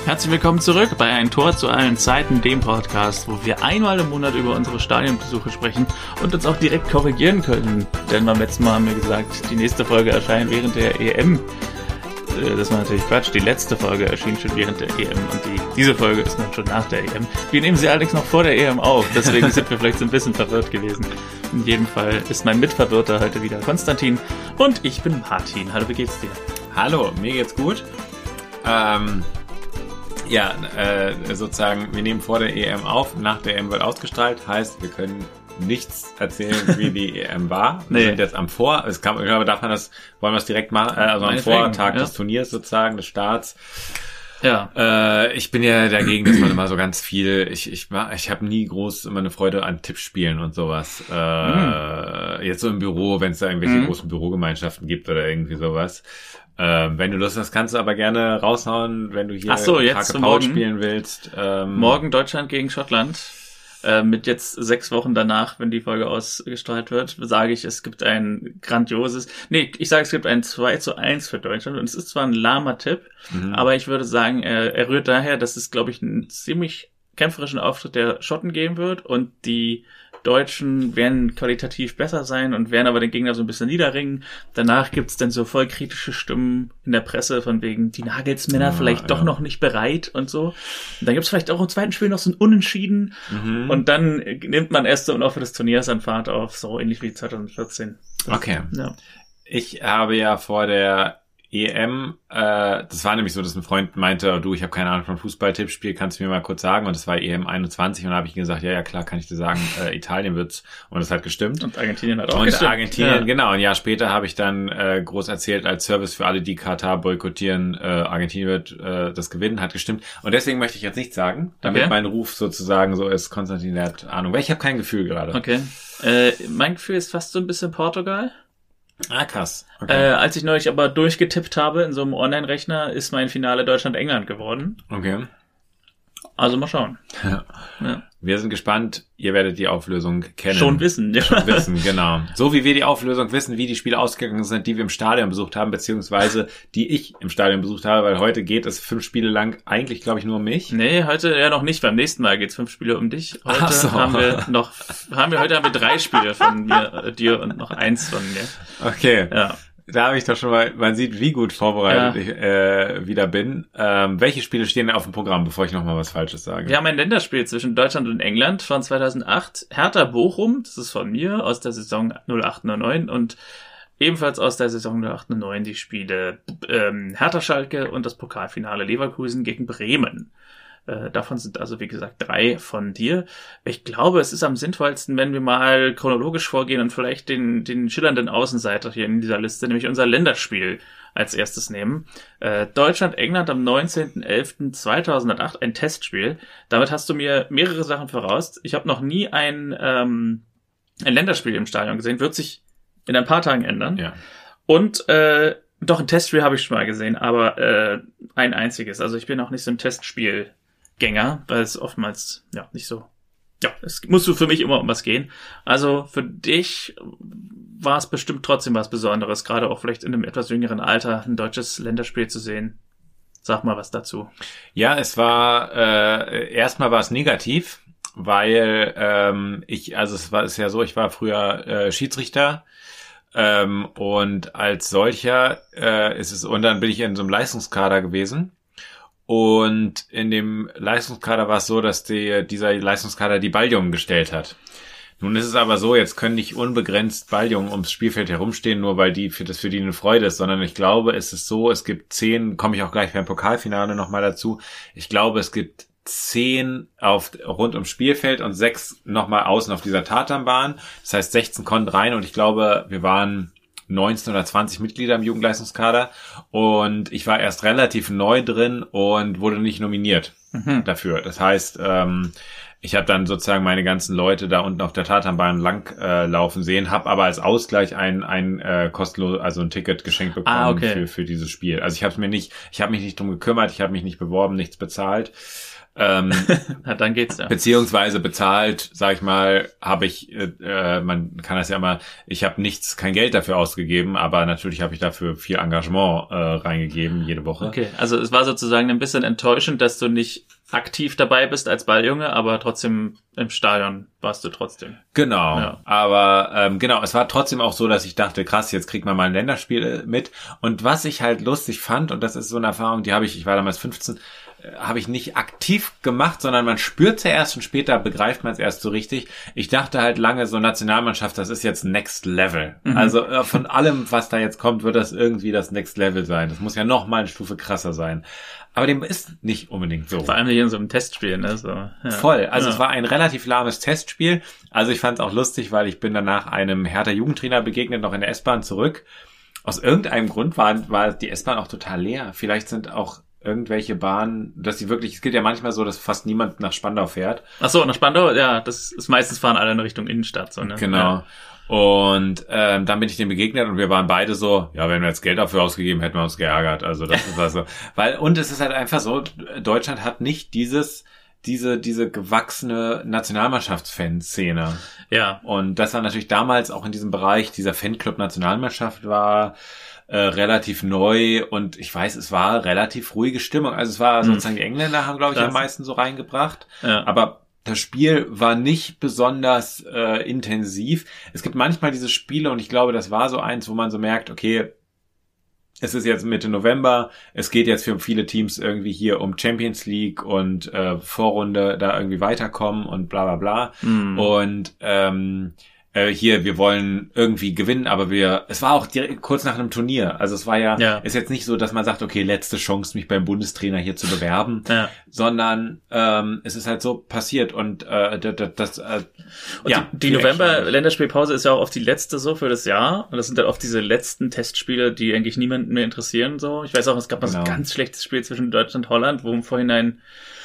Herzlich willkommen zurück bei Ein Tor zu allen Zeiten, dem Podcast, wo wir einmal im Monat über unsere Stadionbesuche sprechen und uns auch direkt korrigieren können. Denn beim letzten Mal haben wir gesagt, die nächste Folge erscheint während der EM. Das war natürlich Quatsch. Die letzte Folge erschien schon während der EM und diese Folge ist dann schon nach der EM. Wir nehmen sie allerdings noch vor der EM auf, deswegen sind wir vielleicht so ein bisschen verwirrt gewesen. In jedem Fall ist mein Mitverwirrter heute wieder Konstantin und ich bin Martin. Hallo, wie geht's dir? Hallo, mir geht's gut. Sozusagen, wir nehmen vor der EM auf, nach der EM wird ausgestrahlt, heißt, wir können nichts erzählen, wie die EM war. Wir sind jetzt am wollen wir das direkt machen, also am Vortag des Turniers sozusagen, des Starts. Ja. Ich bin ja dagegen, dass man immer so ganz viel, ich habe nie groß immer eine Freude an Tippspielen und sowas. Jetzt so im Büro, wenn es da irgendwelche großen Bürogemeinschaften gibt oder irgendwie sowas. Wenn du Lust hast, kannst du aber gerne raushauen, wenn du hier Paul spielen willst. Morgen Deutschland gegen Schottland. Mit jetzt 6 Wochen danach, wenn die Folge ausgestrahlt wird, sage ich, es gibt ein grandioses, es gibt ein 2:1 für Deutschland und es ist zwar ein lahmer Tipp, aber ich würde sagen, er rührt daher, dass es, glaube ich, einen ziemlich kämpferischen Auftritt der Schotten geben wird und die Deutschen werden qualitativ besser sein und werden aber den Gegner so ein bisschen niederringen. Danach gibt's dann so voll kritische Stimmen in der Presse von wegen, die Nagelsmänner vielleicht doch noch nicht bereit und so. Und dann gibt's vielleicht auch im zweiten Spiel noch so ein Unentschieden und dann nimmt man erst so im Laufe des Turniers an Fahrt auf, so ähnlich wie 2014. Okay. Ja. Ich habe ja vor der EM, das war nämlich so, dass ein Freund meinte, du, ich habe keine Ahnung von Fußball-Tippspiel, kannst du mir mal kurz sagen? Und das war EM 21 und da habe ich gesagt, ja klar, kann ich dir sagen, Italien wird's. Und das hat gestimmt. Und Argentinien hat auch gestimmt. Und Argentinien, genau. Ein Jahr später habe ich dann groß erzählt, als Service für alle, die Katar boykottieren, Argentinien wird das gewinnen, hat gestimmt. Und deswegen möchte ich jetzt nichts sagen, damit mein Ruf sozusagen so ist, Konstantin hat Ahnung. Weil ich habe kein Gefühl gerade. Okay. Mein Gefühl ist fast so ein bisschen Portugal. Ah, krass. Okay. Als ich neulich aber durchgetippt habe in so einem Online-Rechner, ist mein Finale Deutschland-England geworden. Okay. Also mal schauen. Ja. Wir sind gespannt. Ihr werdet die Auflösung kennen. Schon wissen, ja. Schon wissen, genau. So wie wir die Auflösung wissen, wie die Spiele ausgegangen sind, die wir im Stadion besucht haben, beziehungsweise die ich im Stadion besucht habe, weil heute geht es 5 Spiele lang eigentlich, glaube ich, nur um mich. Nee, heute ja noch nicht. Beim nächsten Mal geht's 5 Spiele um dich. Heute haben wir 3 Spiele von mir, dir und noch 1 von mir. Okay. Ja. Da habe ich doch schon mal, man sieht, wie gut vorbereitet ich wieder bin. Welche Spiele stehen denn auf dem Programm, bevor ich nochmal was Falsches sage? Wir haben ein Länderspiel zwischen Deutschland und England von 2008. Hertha Bochum, das ist von mir, aus der Saison 08/09 und ebenfalls aus der Saison 08/09 die Spiele Hertha Schalke und das Pokalfinale Leverkusen gegen Bremen. Davon sind also, wie gesagt, 3 von dir. Ich glaube, es ist am sinnvollsten, wenn wir mal chronologisch vorgehen und vielleicht den schillernden Außenseiter hier in dieser Liste, nämlich unser Länderspiel, als erstes nehmen. Deutschland-England am 19.11.2008, ein Testspiel. Damit hast du mir mehrere Sachen voraus. Ich habe noch nie ein Länderspiel im Stadion gesehen. Wird sich in ein paar Tagen ändern. Ja. Und doch, ein Testspiel habe ich schon mal gesehen, aber ein einziges. Also ich bin auch nicht so ein Testspielgänger, weil es oftmals nicht so. Ja, es muss für mich immer um was gehen. Also für dich war es bestimmt trotzdem was Besonderes, gerade auch vielleicht in einem etwas jüngeren Alter ein deutsches Länderspiel zu sehen. Sag mal was dazu. Ja, es war erstmal war es negativ, weil ich war früher Schiedsrichter. Und als solcher und dann bin ich in so einem Leistungskader gewesen. Und in dem Leistungskader war es so, dass dieser Leistungskader die Balljungen gestellt hat. Nun ist es aber so, jetzt können nicht unbegrenzt Balljungen ums Spielfeld herumstehen, nur weil das für die eine Freude ist, sondern ich glaube, es ist so, es gibt 10, komme ich auch gleich beim Pokalfinale nochmal dazu, ich glaube, es gibt 10 rund ums Spielfeld und 6 nochmal außen auf dieser Tatanbahn. Das heißt, 16 konnten rein und ich glaube, wir waren 19 oder 20 Mitglieder im Jugendleistungskader und ich war erst relativ neu drin und wurde nicht nominiert dafür. Das heißt, ich habe dann sozusagen meine ganzen Leute da unten auf der Tatanbahn lang laufen sehen, habe aber als Ausgleich ein kostenlos, also ein Ticket geschenkt bekommen für dieses Spiel. Also ich habe mich nicht drum gekümmert, ich habe mich nicht beworben, nichts bezahlt. Na, dann geht's ja. Beziehungsweise bezahlt, sag ich mal, habe ich, man kann das ja immer, ich habe kein Geld dafür ausgegeben, aber natürlich habe ich dafür viel Engagement reingegeben, jede Woche. Okay, also es war sozusagen ein bisschen enttäuschend, dass du nicht aktiv dabei bist als Balljunge, aber trotzdem im Stadion warst du trotzdem. Genau, Ja. aber genau, es war trotzdem auch so, dass ich dachte, krass, jetzt kriegt man mal ein Länderspiel mit. Und was ich halt lustig fand, und das ist so eine Erfahrung, ich war damals 15, habe ich nicht aktiv gemacht, sondern man spürt es ja erst und später begreift man es erst so richtig. Ich dachte halt lange, so Nationalmannschaft, das ist jetzt Next Level. Also von allem, was da jetzt kommt, wird das irgendwie das Next Level sein. Das muss ja noch mal eine Stufe krasser sein. Aber dem ist nicht unbedingt so. Vor allem hier in so einem Testspiel, ne? So, ja. Voll. Also es war ein relativ lahmes Testspiel. Also ich fand es auch lustig, weil ich bin danach einem Hertha Jugendtrainer begegnet, noch in der S-Bahn zurück. Aus irgendeinem Grund war die S-Bahn auch total leer. Vielleicht sind auch irgendwelche Bahnen, es geht ja manchmal so, dass fast niemand nach Spandau fährt. Ach so, nach Spandau, ja, das ist meistens fahren alle in Richtung Innenstadt, so, ne? Genau. Ja. Und dann bin ich dem begegnet und wir waren beide so, ja, wenn wir jetzt Geld dafür ausgegeben, hätten wir uns geärgert. Also das ist also, und es ist halt einfach so, Deutschland hat nicht diese gewachsene Nationalmannschaftsfanszene. Ja. Und das war natürlich damals auch in diesem Bereich, dieser Fanclub Nationalmannschaft war relativ neu und ich weiß, es war relativ ruhige Stimmung. Also es war sozusagen, die Engländer haben, glaube ich, am meisten so reingebracht. Ja. Aber das Spiel war nicht besonders intensiv. Es gibt manchmal diese Spiele und ich glaube, das war so eins, wo man so merkt, okay, es ist jetzt Mitte November, es geht jetzt für viele Teams irgendwie hier um Champions League und Vorrunde da irgendwie weiterkommen und bla bla bla. Und hier, wir wollen irgendwie gewinnen, aber es war auch direkt kurz nach einem Turnier. Also es war ist jetzt nicht so, dass man sagt, okay, letzte Chance, mich beim Bundestrainer hier zu bewerben, sondern es ist halt so passiert und die November-Länderspielpause ist ja auch oft die letzte so für das Jahr und das sind dann oft diese letzten Testspiele, die eigentlich niemanden mehr interessieren. So, ich weiß auch, es gab mal so ein ganz schlechtes Spiel zwischen Deutschland und Holland, wo im Vornherein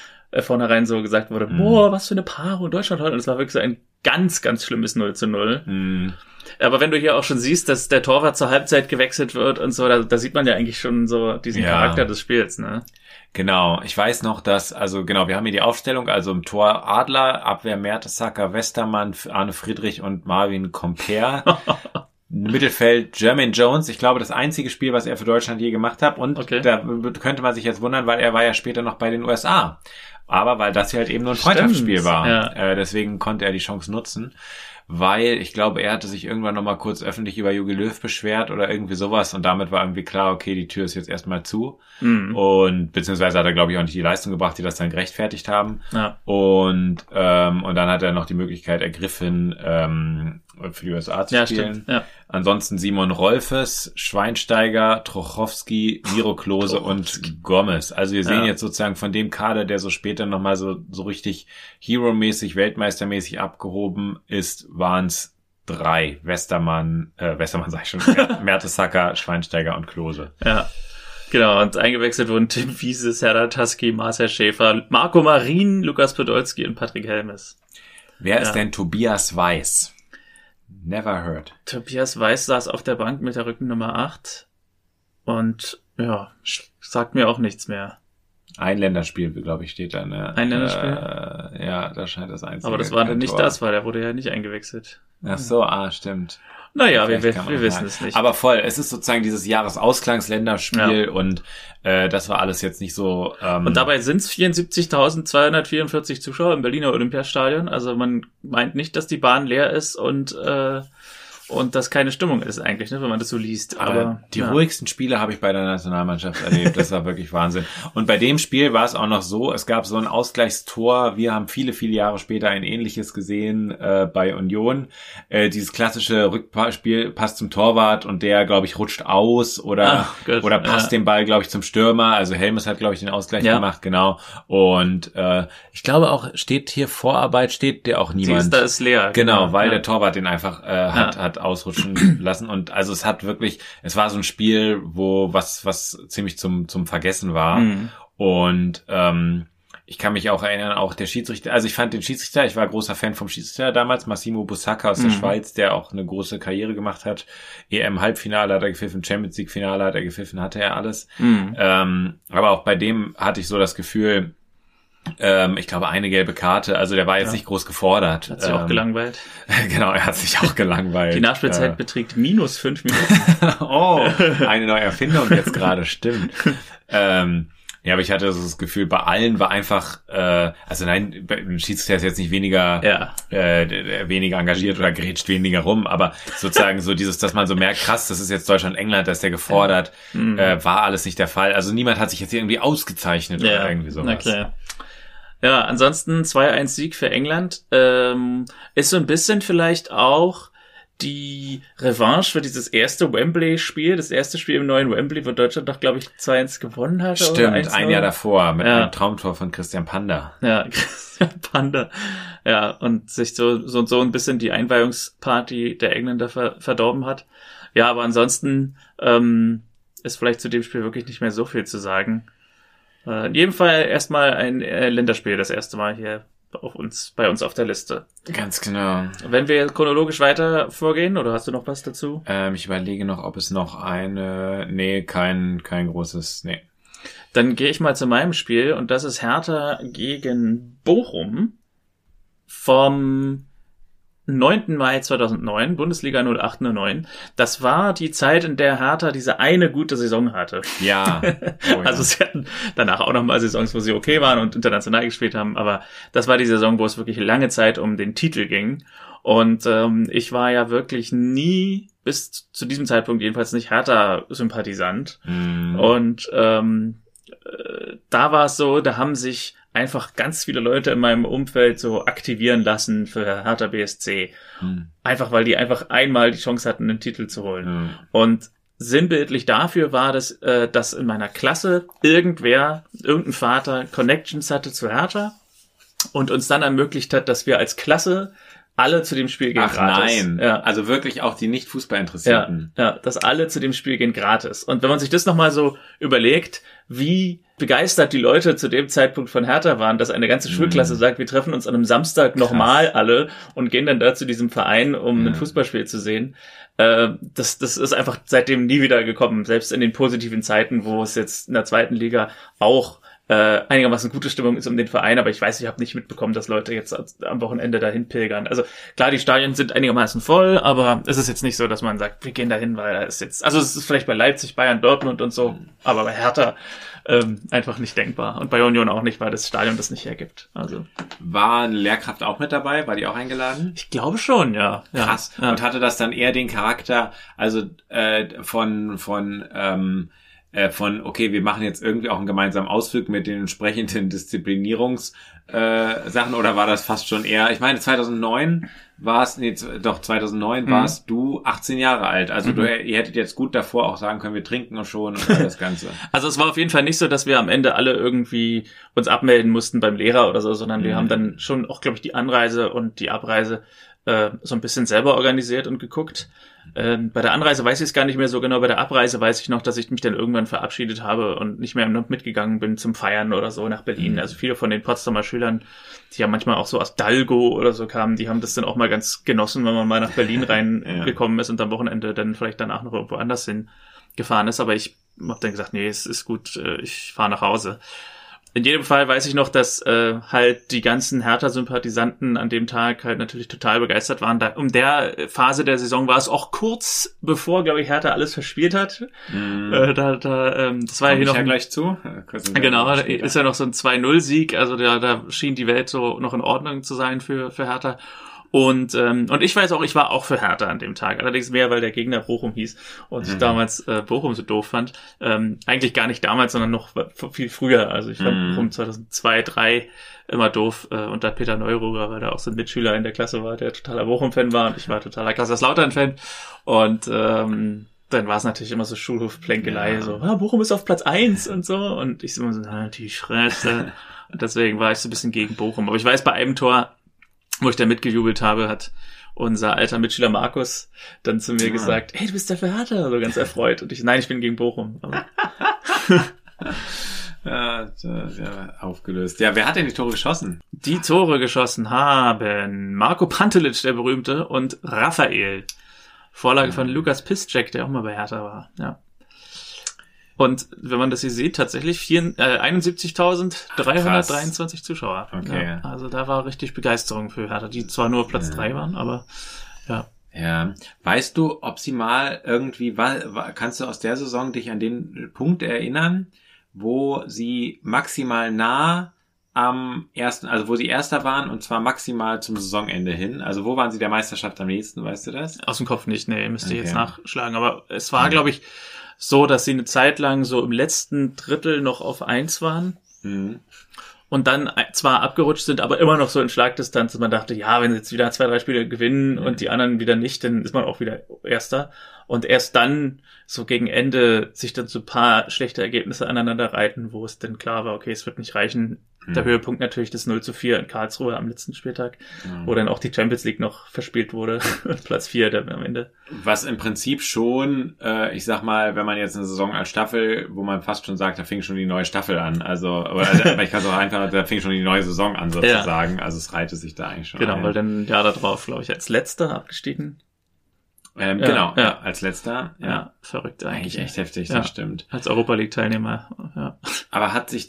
so gesagt wurde, boah, was für eine Paarung Deutschland-Holland. Und es war wirklich so ein ganz, ganz schlimmes 0:0. Aber wenn du hier auch schon siehst, dass der Torwart zur Halbzeit gewechselt wird und so, da sieht man ja eigentlich schon so diesen Charakter des Spiels, ne? Genau, ich weiß noch, wir haben hier die Aufstellung, also im Tor Adler, Abwehr Mertesacker, Westermann, Arne Friedrich und Marvin Comper. Mittelfeld Jermaine Jones, ich glaube, das einzige Spiel, was er für Deutschland je gemacht hat. Und da könnte man sich jetzt wundern, weil er war ja später noch bei den USA. Aber weil das ja halt eben nur ein Freundschaftsspiel war. Deswegen konnte er die Chance nutzen. Weil ich glaube, er hatte sich irgendwann nochmal kurz öffentlich über Jogi Löw beschwert oder irgendwie sowas. Und damit war irgendwie klar, okay, die Tür ist jetzt erstmal zu. Und beziehungsweise hat er, glaube ich, auch nicht die Leistung gebracht, die das dann gerechtfertigt haben. Ja. Und dann hat er noch die Möglichkeit ergriffen, für die USA zu spielen. Stimmt. Ja. Ansonsten Simon Rolfes, Schweinsteiger, Trochowski, Miro Klose und Gomez. Also wir sehen jetzt sozusagen von dem Kader, der so später nochmal so richtig Hero-mäßig, Weltmeistermäßig abgehoben ist, waren es 3. Westermann sag ich schon, Mertesacker, Schweinsteiger und Klose. Ja. Genau, und eingewechselt wurden Tim Wiese, Serdar Taski, Marcel Schäfer, Marco Marin, Lukas Podolski und Patrick Helmes. Wer ist denn Tobias Weiß? Never heard. Tobias Weiß saß auf der Bank mit der Rückennummer 8 und sagt mir auch nichts mehr. Ein Länderspiel, glaube ich, steht da. Ne? Ein Länderspiel? Da scheint das einzige. Aber das war dann nicht das, weil der wurde ja nicht eingewechselt. Ach so, stimmt. Naja, wir wissen es nicht. Aber voll, es ist sozusagen dieses Jahresausklangs-Länderspiel und das war alles jetzt nicht so... und dabei sind es 74.244 Zuschauer im Berliner Olympiastadion. Also man meint nicht, dass die Bahn leer ist und das keine Stimmung ist eigentlich, ne, wenn man das so liest. Aber die ruhigsten Spiele habe ich bei der Nationalmannschaft erlebt. Das war wirklich Wahnsinn. Und bei dem Spiel war es auch noch so, es gab so ein Ausgleichstor. Wir haben viele, viele Jahre später ein ähnliches gesehen bei Union. Dieses klassische Rückspiel, Pass zum Torwart und der, glaube ich, rutscht aus oder passt den Ball, glaube ich, zum Stürmer. Also Helmes hat, glaube ich, den Ausgleich gemacht, genau. Und ich glaube auch, steht der auch niemand. Da ist leer. Genau, weil der Torwart den einfach hat ausrutschen lassen und also es war so ein Spiel, wo was ziemlich zum Vergessen war und ich kann mich auch erinnern, auch der Schiedsrichter, also ich fand den Schiedsrichter, ich war großer Fan vom Schiedsrichter damals, Massimo Busacca aus der Schweiz, der auch eine große Karriere gemacht hat, EM-Halbfinale hat er gepfiffen, Champions League-Finale hat er gepfiffen, hatte er alles, aber auch bei dem hatte ich so das Gefühl, Ich glaube, eine gelbe Karte. Also der war jetzt nicht groß gefordert. Hat sich auch gelangweilt. Genau, er hat sich auch gelangweilt. Die Nachspielzeit beträgt minus 5 Minuten. Oh, eine neue Erfindung jetzt gerade, stimmt. Ja, aber ich hatte so das Gefühl, bei allen war einfach, also nein, beim Schiedsrichter ist jetzt nicht weniger engagiert oder grätscht weniger rum, aber sozusagen so dieses, dass man so merkt, krass, das ist jetzt Deutschland, England, da ist der gefordert, war alles nicht der Fall. Also niemand hat sich jetzt irgendwie ausgezeichnet oder irgendwie sowas. Na klar. Ja, ansonsten 2-1 Sieg für England, ist so ein bisschen vielleicht auch die Revanche für dieses erste Wembley-Spiel, das erste Spiel im neuen Wembley, wo Deutschland doch, glaube ich, 2-1 gewonnen hatte. Stimmt, ein Jahr davor mit einem Traumtor von Christian Panda. Ja, Christian Panda. Ja, und sich so ein bisschen die Einweihungsparty der Engländer verdorben hat. Ja, aber ansonsten ist vielleicht zu dem Spiel wirklich nicht mehr so viel zu sagen. In jedem Fall erstmal ein Länderspiel, das erste Mal hier bei uns auf der Liste. Ganz genau. Wenn wir chronologisch weiter vorgehen, oder hast du noch was dazu? Ich überlege noch, ob es noch kein großes, Dann gehe ich mal zu meinem Spiel, und das ist Hertha gegen Bochum vom 9. Mai 2009, Bundesliga 08/09. Das war die Zeit, in der Hertha diese eine gute Saison hatte. Ja. Oh, ja. Also sie hatten danach auch noch mal Saisons, wo sie okay waren und international gespielt haben, aber das war die Saison, wo es wirklich lange Zeit um den Titel ging. Und ich war ja wirklich nie, bis zu diesem Zeitpunkt jedenfalls, nicht Hertha-Sympathisant. Und da war es so, da haben sich einfach ganz viele Leute in meinem Umfeld so aktivieren lassen für Hertha BSC. Einfach, weil die einfach einmal die Chance hatten, einen Titel zu holen. Und sinnbildlich dafür war das, dass in meiner Klasse irgendein Vater Connections hatte zu Hertha und uns dann ermöglicht hat, dass wir als Klasse alle zu dem Spiel gehen gratis. Nein, ja. Also wirklich auch die nicht Fußball Interessierten. Ja, dass alle zu dem Spiel gehen gratis. Und wenn man sich das nochmal so überlegt, wie begeistert die Leute zu dem Zeitpunkt von Hertha waren, dass eine ganze Schulklasse sagt, wir treffen uns an einem Samstag nochmal alle und gehen dann da zu diesem Verein, um ein Fußballspiel zu sehen. Das ist einfach seitdem nie wieder gekommen. Selbst in den positiven Zeiten, wo es jetzt in der zweiten Liga auch einigermaßen gute Stimmung ist um den Verein, aber ich habe nicht mitbekommen, dass Leute jetzt am Wochenende dahin pilgern. Also klar, die Stadien sind einigermaßen voll, aber es ist jetzt nicht so, dass man sagt, wir gehen dahin, weil da ist jetzt, also es ist vielleicht bei Leipzig, Bayern, Dortmund und so, aber bei Hertha einfach nicht denkbar. Und bei Union auch nicht, weil das Stadion das nicht hergibt. Also war eine Lehrkraft auch mit dabei? War die auch eingeladen? Ich glaube schon, ja. Krass. Ja. Und hatte das dann eher den Charakter, also von okay, wir machen jetzt irgendwie auch einen gemeinsamen Ausflug mit den entsprechenden Disziplinierungssachen, oder war das fast schon eher, ich meine 2009 warst du 18 Jahre alt, also ihr hättet jetzt gut davor auch sagen können, wir trinken schon und das Ganze. Also es war auf jeden Fall nicht so, dass wir am Ende alle irgendwie uns abmelden mussten beim Lehrer oder so, sondern wir haben dann schon auch, glaube ich, die Anreise und die Abreise so ein bisschen selber organisiert und geguckt. Bei der Anreise weiß ich es gar nicht mehr so genau, bei der Abreise weiß ich noch, dass ich mich dann irgendwann verabschiedet habe und nicht mehr mitgegangen bin zum Feiern oder so nach Berlin. Also viele von den Potsdamer Schülern, die ja manchmal auch so aus Dalgo oder so kamen, die haben das dann auch mal ganz genossen, wenn man mal nach Berlin reingekommen ist und am Wochenende dann vielleicht danach noch irgendwo anders hingefahren ist. Aber ich habe dann gesagt, nee, es ist gut, ich fahre nach Hause. In jedem Fall weiß ich noch, dass halt die ganzen Hertha-Sympathisanten an dem Tag halt natürlich total begeistert waren. Um der Phase der Saison war es auch kurz bevor, glaube ich, Hertha alles verspielt hat. Das war ja hier noch gleich zu. Genau, da ist ja noch so ein 2-0-Sieg. Also da schien die Welt so noch in Ordnung zu sein für Hertha. Und ich weiß auch, ich war auch für Hertha an dem Tag. Allerdings mehr, weil der Gegner Bochum hieß und ich damals Bochum so doof fand. Eigentlich gar nicht damals, sondern noch viel früher. Also ich fand Bochum 2002, 2003 immer doof unter Peter Neururer, weil da auch so ein Mitschüler in der Klasse war, der totaler Bochum-Fan war und ich war totaler Kaiserslautern-Fan. Und dann war es natürlich immer so Schulhof-Plänkelei, so, Bochum ist auf Platz 1 und so. Und ich so immer so, die Fresse. Und deswegen war ich so ein bisschen gegen Bochum. Aber ich weiß, bei einem Tor, wo ich da mitgejubelt habe, hat unser alter Mitschüler Markus dann zu mir gesagt, hey, du bist ja für Hertha, so ganz erfreut. Und ich bin gegen Bochum. Ja, aufgelöst. Ja, wer hat denn die Tore geschossen? Die Tore geschossen haben Marco Pantelic, der berühmte, und Raphael. Vorlage von Lukas Piszczek, der auch mal bei Hertha war. Ja. Und wenn man das hier sieht, tatsächlich 71.323 Zuschauer. Okay. Ja, also da war richtig Begeisterung für Hertha, die zwar nur Platz 3 waren, aber ja. Ja. Weißt du, ob sie mal irgendwie, kannst du aus der Saison dich an den Punkt erinnern, wo sie maximal nah am ersten, also wo sie Erster waren und zwar maximal zum Saisonende hin? Also wo waren sie der Meisterschaft am nächsten, weißt du das? Aus dem Kopf nicht, nee, müsste ich jetzt nachschlagen. Aber es war, glaube ich, so, dass sie eine Zeit lang so im letzten Drittel noch auf 1 waren. Mhm. Und dann zwar abgerutscht sind, aber immer noch so in Schlagdistanz, dass man dachte, ja, wenn sie jetzt wieder 2, 3 Spiele gewinnen und die anderen wieder nicht, dann ist man auch wieder Erster. Und erst dann, so gegen Ende, sich dann so ein paar schlechte Ergebnisse aneinander reiten, wo es dann klar war, okay, es wird nicht reichen. Der Höhepunkt natürlich das 0:4 in Karlsruhe am letzten Spieltag, wo dann auch die Champions League noch verspielt wurde. Platz 4 dann am Ende. Was im Prinzip schon, ich sag mal, wenn man jetzt eine Saison als Staffel, wo man fast schon sagt, da fing schon die neue Staffel an. Also ich kann es auch einfach, da fing schon die neue Saison an sozusagen. Ja. Also es reihte sich da eigentlich schon Genau, ein. weil dann ein Jahr darauf, glaube ich, als Letzter abgestiegen. Genau, als Letzter. Ja, verrückt eigentlich echt heftig, das stimmt. Als Europa League-Teilnehmer, ja. Aber hat sich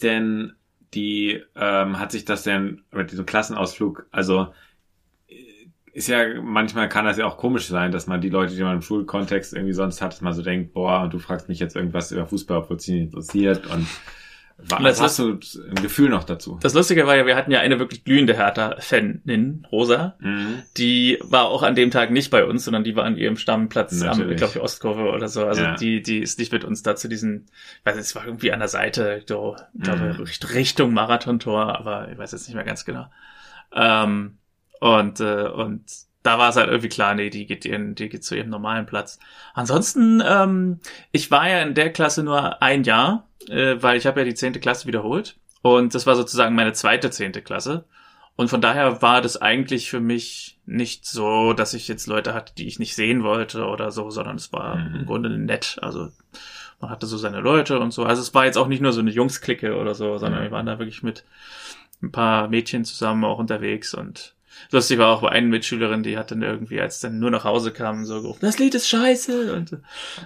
das denn mit diesem Klassenausflug, also ist ja, manchmal kann das ja auch komisch sein, dass man die Leute, die man im Schulkontext irgendwie sonst hat, dass man so denkt, boah, und du fragst mich jetzt irgendwas über Fußball, obwohl es dich nicht interessiert und was hast du ein Gefühl noch dazu? Das Lustige war ja, wir hatten ja eine wirklich glühende Hertha-Fanin, Rosa, die war auch an dem Tag nicht bei uns, sondern die war an ihrem Stammplatz am, glaube ich, Ostkurve oder so. Also die ist nicht mit uns da zu diesen, ich weiß nicht, es war irgendwie an der Seite, so, ich glaube, Richtung Marathontor, aber ich weiß jetzt nicht mehr ganz genau. Und da war es halt irgendwie klar, nee, die geht zu ihrem normalen Platz. Ansonsten, ich war ja in der Klasse nur ein Jahr, weil ich habe ja die 10. Klasse wiederholt. Und das war sozusagen meine zweite 10. Klasse. Und von daher war das eigentlich für mich nicht so, dass ich jetzt Leute hatte, die ich nicht sehen wollte oder so, sondern es war im Grunde nett. Also man hatte so seine Leute und so. Also es war jetzt auch nicht nur so eine Jungs-Clique oder so, sondern wir waren da wirklich mit ein paar Mädchen zusammen auch unterwegs und lustig war auch bei einer Mitschülerin, die hat dann irgendwie, als dann nur nach Hause kam, so gerufen, das Lied ist scheiße. Und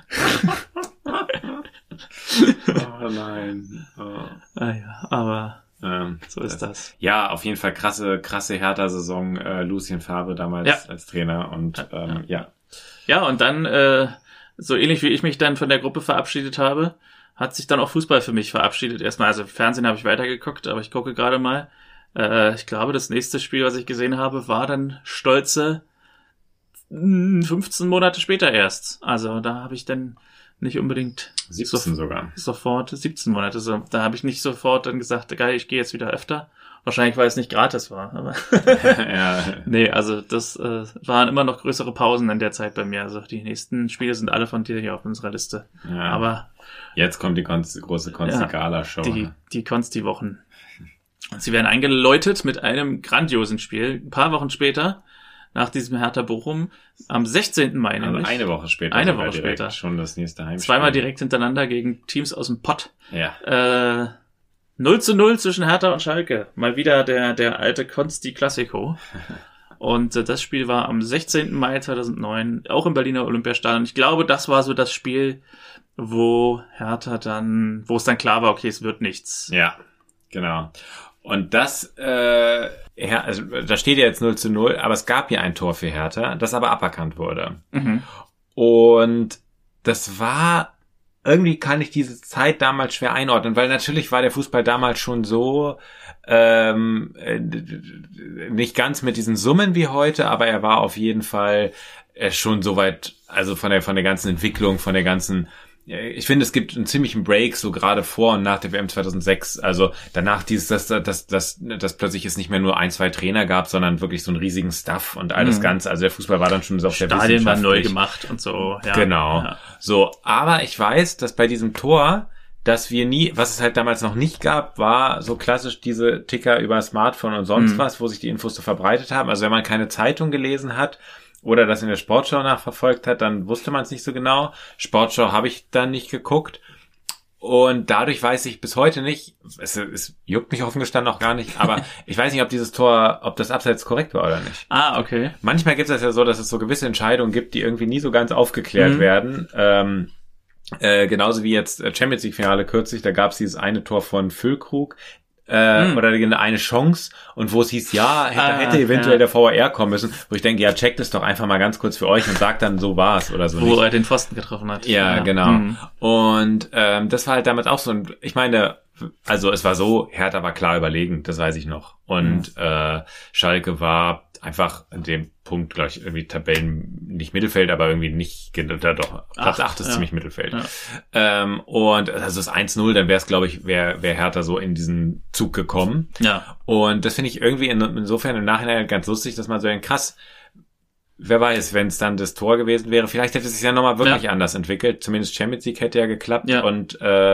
oh nein. Oh. Aber so ist das. Ja, auf jeden Fall krasse Hertha-Saison. Lucien Favre damals als Trainer und ja. Ja, und dann, so ähnlich wie ich mich dann von der Gruppe verabschiedet habe, hat sich dann auch Fußball für mich verabschiedet. Erstmal, also Fernsehen habe ich weitergeguckt, aber ich gucke gerade mal. Ich glaube, das nächste Spiel, was ich gesehen habe, war dann stolze 15 Monate später erst. Also da habe ich dann nicht unbedingt 17 sogar. Sofort 17 Monate. So, da habe ich nicht sofort dann gesagt, geil, ich gehe jetzt wieder öfter. Wahrscheinlich, weil es nicht gratis war. Aber ja. Nee, also das waren immer noch größere Pausen in der Zeit bei mir. Also die nächsten Spiele sind alle von dir hier auf unserer Liste. Ja. Aber jetzt kommt die große Konsti-Gala-Show. Die Konsti-Wochen. Und sie werden eingeläutet mit einem grandiosen Spiel. Ein paar Wochen später, nach diesem Hertha Bochum, am 16. Mai nämlich. Also eine Woche später. Eine Woche später. Schon das nächste Heimspiel. Zweimal direkt hintereinander gegen Teams aus dem Pott. Ja. 0:0 zwischen Hertha und Schalke. Mal wieder der alte Konsti Classico. Und das Spiel war am 16. Mai 2009, auch im Berliner Olympiastadion. Ich glaube, das war so das Spiel, wo es dann klar war, okay, es wird nichts. Ja, genau. Und das, also da steht ja jetzt 0:0, aber es gab ja ein Tor für Hertha, das aber aberkannt wurde. Und das war, irgendwie kann ich diese Zeit damals schwer einordnen, weil natürlich war der Fußball damals schon so, nicht ganz mit diesen Summen wie heute, aber er war auf jeden Fall schon so weit, also von der ganzen Entwicklung, von der ganzen, ich finde, es gibt einen ziemlichen Break, so gerade vor und nach der WM 2006. Also danach dass plötzlich es nicht mehr nur 1, 2 Trainer gab, sondern wirklich so einen riesigen Stuff und all das Ganze. Also der Fußball war dann schon so auf der Stadien war neu gemacht und so. Ja. Genau. Ja. So, aber ich weiß, dass bei diesem Tor, dass wir was es halt damals noch nicht gab, war so klassisch diese Ticker über Smartphone und sonst was, wo sich die Infos so verbreitet haben. Also wenn man keine Zeitung gelesen hat, oder das in der Sportschau nachverfolgt hat, dann wusste man es nicht so genau. Sportschau habe ich dann nicht geguckt. Und dadurch weiß ich bis heute nicht, es juckt mich offen gestanden auch gar nicht, aber ich weiß nicht, ob dieses Tor, ob das Abseits korrekt war oder nicht. Ah, okay. Manchmal gibt es ja so, dass es so gewisse Entscheidungen gibt, die irgendwie nie so ganz aufgeklärt werden. Genauso wie jetzt Champions League Finale kürzlich, da gab es dieses eine Tor von Füllkrug, oder eine Chance, und wo es hieß, ja, hätte eventuell der VAR kommen müssen, wo ich denke, ja, checkt es doch einfach mal ganz kurz für euch und sagt dann, so war's oder so. Wo er den Pfosten getroffen hat. Ja, genau. Und das war halt damals auch so, und ich meine, also es war so, Hertha war klar überlegen, das weiß ich noch. Und Schalke war einfach an dem Punkt, glaube ich, irgendwie Tabellen, nicht Mittelfeld, aber irgendwie nicht, doch, Platz 8 ist ziemlich Mittelfeld. Ja. Und also das 1-0, dann wäre es, glaube ich, wäre Hertha so in diesen Zug gekommen. Ja. Und das finde ich irgendwie insofern im Nachhinein ganz lustig, dass man so denkt, krass, wer weiß, wenn es dann das Tor gewesen wäre, vielleicht hätte es sich ja nochmal wirklich anders entwickelt. Zumindest Champions League hätte ja geklappt und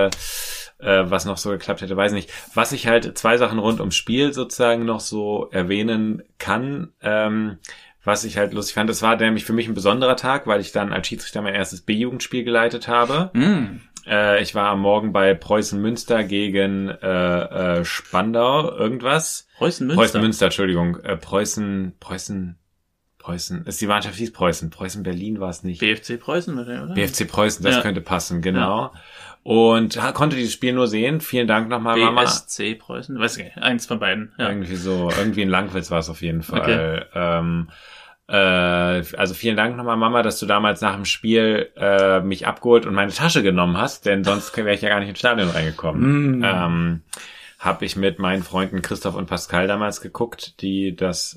was noch so geklappt hätte, weiß nicht. Was ich halt, 2 Sachen rund ums Spiel sozusagen noch so erwähnen kann, was ich halt lustig fand, das war nämlich für mich ein besonderer Tag, weil ich dann als Schiedsrichter mein erstes B-Jugendspiel geleitet habe. Ich war am Morgen bei Preußen Münster gegen Spandau, irgendwas. Preußen Münster, Entschuldigung. Preußen, ist die Mannschaft, hieß Preußen. Preußen Berlin war es nicht. BFC Preußen, oder? BFC Preußen, das könnte passen, genau. Ja. Und konnte dieses Spiel nur sehen. Vielen Dank nochmal, Mama. BSC Preußen, weiß ich nicht, eins von beiden. Ja. Irgendwie in Langwitz war es auf jeden Fall. Okay. Also vielen Dank nochmal, Mama, dass du damals nach dem Spiel mich abgeholt und meine Tasche genommen hast, denn sonst wäre ich ja gar nicht ins Stadion reingekommen. Habe ich mit meinen Freunden Christoph und Pascal damals geguckt, die das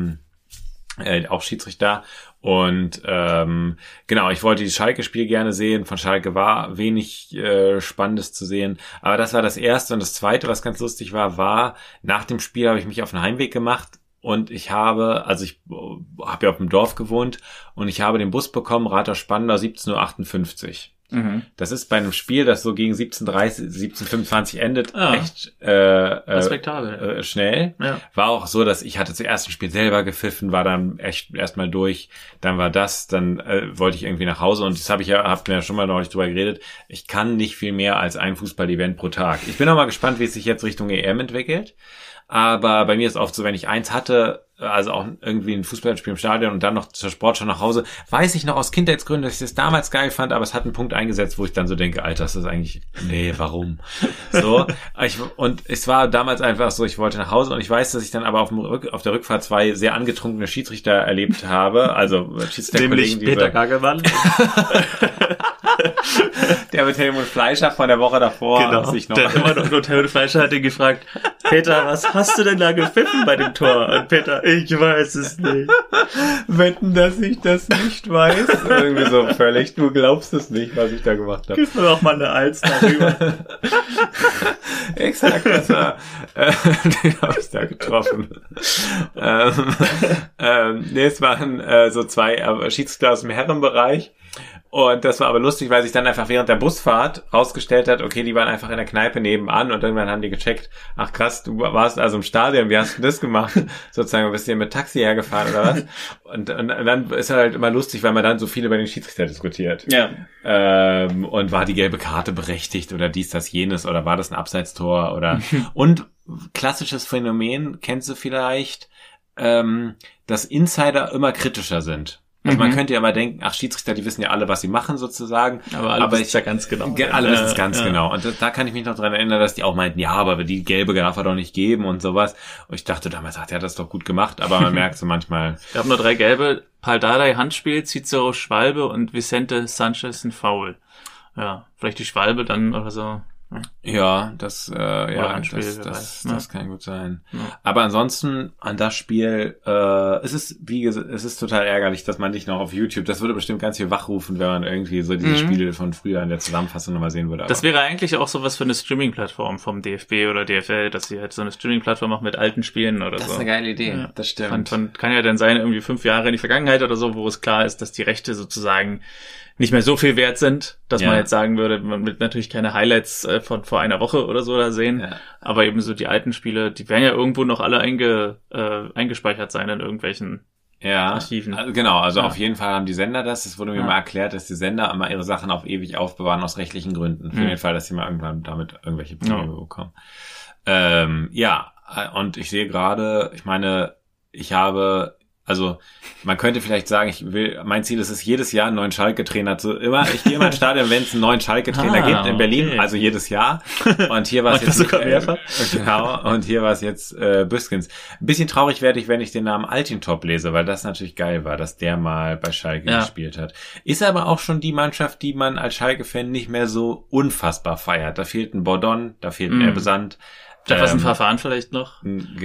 auch Schiedsrichter. Und genau, ich wollte die Schalke-Spiel gerne sehen. Von Schalke war wenig Spannendes zu sehen. Aber das war das Erste. Und das Zweite, was ganz lustig war, nach dem Spiel habe ich mich auf den Heimweg gemacht. Und ich habe ja auf dem Dorf gewohnt und ich habe den Bus bekommen, Rathaus Spandau, 17:58 Uhr. Das ist bei einem Spiel, das so gegen 17:25 endet, echt respektabel. Schnell. Ja. War auch so, dass ich hatte zuerst ein Spiel selber gepfiffen, war dann echt erstmal durch, dann war das, dann wollte ich irgendwie nach Hause, und das habt mir ja schon mal neulich drüber geredet, ich kann nicht viel mehr als ein Fußball-Event pro Tag. Ich bin auch mal gespannt, wie es sich jetzt Richtung EM entwickelt. Aber bei mir ist oft so, wenn ich eins hatte, also auch irgendwie ein Fußballspiel im Stadion und dann noch zur Sportschau nach Hause, weiß ich noch aus Kindheitsgründen, dass ich das damals geil fand, aber es hat einen Punkt eingesetzt, wo ich dann so denke, Alter, ist das eigentlich, nee, warum? So, und es war damals einfach so, ich wollte nach Hause, und ich weiß, dass ich dann aber auf der Rückfahrt 2 sehr angetrunkene Schiedsrichter erlebt habe, also Schiedsrichterkollegen, Peter Gagelmann. Der mit Helmut Fleischer von der Woche davor. Genau, und Helmut Fleischer hat ihn gefragt, Peter, was hast du denn da gepfiffen bei dem Tor? Und Peter, ich weiß es nicht. Wetten, dass ich das nicht weiß? Irgendwie so völlig, du glaubst es nicht, was ich da gemacht habe. Gib mir doch mal eine Eins darüber. Exakt, das war, den habe ich da getroffen. Nee, es waren so 2 Schiedsrichter aus dem Herrenbereich. Und das war aber lustig, weil sich dann einfach während der Busfahrt rausgestellt hat, okay, die waren einfach in der Kneipe nebenan, und irgendwann haben die gecheckt, ach krass, du warst also im Stadion, wie hast du das gemacht? Sozusagen, bist du hier mit Taxi hergefahren oder was? Und dann ist halt immer lustig, weil man dann so viel über den Schiedsrichter diskutiert. Ja. Und war die gelbe Karte berechtigt oder dies, das, jenes, oder war das ein Abseitstor oder, und klassisches Phänomen, kennst du vielleicht, dass Insider immer kritischer sind. Also man könnte ja mal denken, ach, Schiedsrichter, die wissen ja alle, was sie machen sozusagen. Aber alle wissen es ja ganz genau. Alle wissen es ganz genau. Und da kann ich mich noch dran erinnern, dass die auch meinten, ja, aber die gelbe darf er doch nicht geben und sowas. Und ich dachte damals, ach, der hat das doch gut gemacht. Aber man merkt so manchmal. Es gab nur 3 gelbe. Pal Dardai Handspiel, Cicero Schwalbe und Vicente Sanchez ein Foul. Ja, vielleicht die Schwalbe dann oder so. Ja, das kann gut sein. Ja. Aber ansonsten an das Spiel, es ist total ärgerlich, dass man nicht noch auf YouTube, das würde bestimmt ganz viel wachrufen, wenn man irgendwie so diese Spiele von früher in der Zusammenfassung nochmal sehen würde. Das wäre eigentlich auch sowas für eine Streaming-Plattform vom DFB oder DFL, dass sie halt so eine Streaming-Plattform machen mit alten Spielen oder so. Das ist eine geile Idee, ja. Das stimmt. Kann ja dann sein, irgendwie 5 Jahre in die Vergangenheit oder so, wo es klar ist, dass die Rechte sozusagen nicht mehr so viel wert sind, dass man jetzt sagen würde, man will natürlich keine Highlights von vor einer Woche oder so da sehen, aber eben so die alten Spiele, die werden ja irgendwo noch alle eingespeichert sein in irgendwelchen Archiven. Also genau, auf jeden Fall haben die Sender das. Es wurde mir mal erklärt, dass die Sender immer ihre Sachen auf ewig aufbewahren aus rechtlichen Gründen. Für den Fall, dass sie mal irgendwann damit irgendwelche Probleme bekommen. Und ich sehe gerade, ich meine, ich habe Also man könnte vielleicht sagen, mein Ziel ist es, jedes Jahr einen neuen Schalke-Trainer ich gehe immer ins Stadion, wenn es einen neuen Schalke-Trainer gibt in Berlin, okay. Also jedes Jahr. Und hier war es jetzt sogar mehrfach. Genau, und hier war es jetzt Büskens. Ein bisschen traurig werde ich, wenn ich den Namen Altintop lese, weil das natürlich geil war, dass der mal bei Schalke gespielt hat. Ist aber auch schon die Mannschaft, die man als Schalke-Fan nicht mehr so unfassbar feiert. Da fehlt ein Bordon, da fehlt ein Erbesand. Jefferson Verfahren vielleicht noch.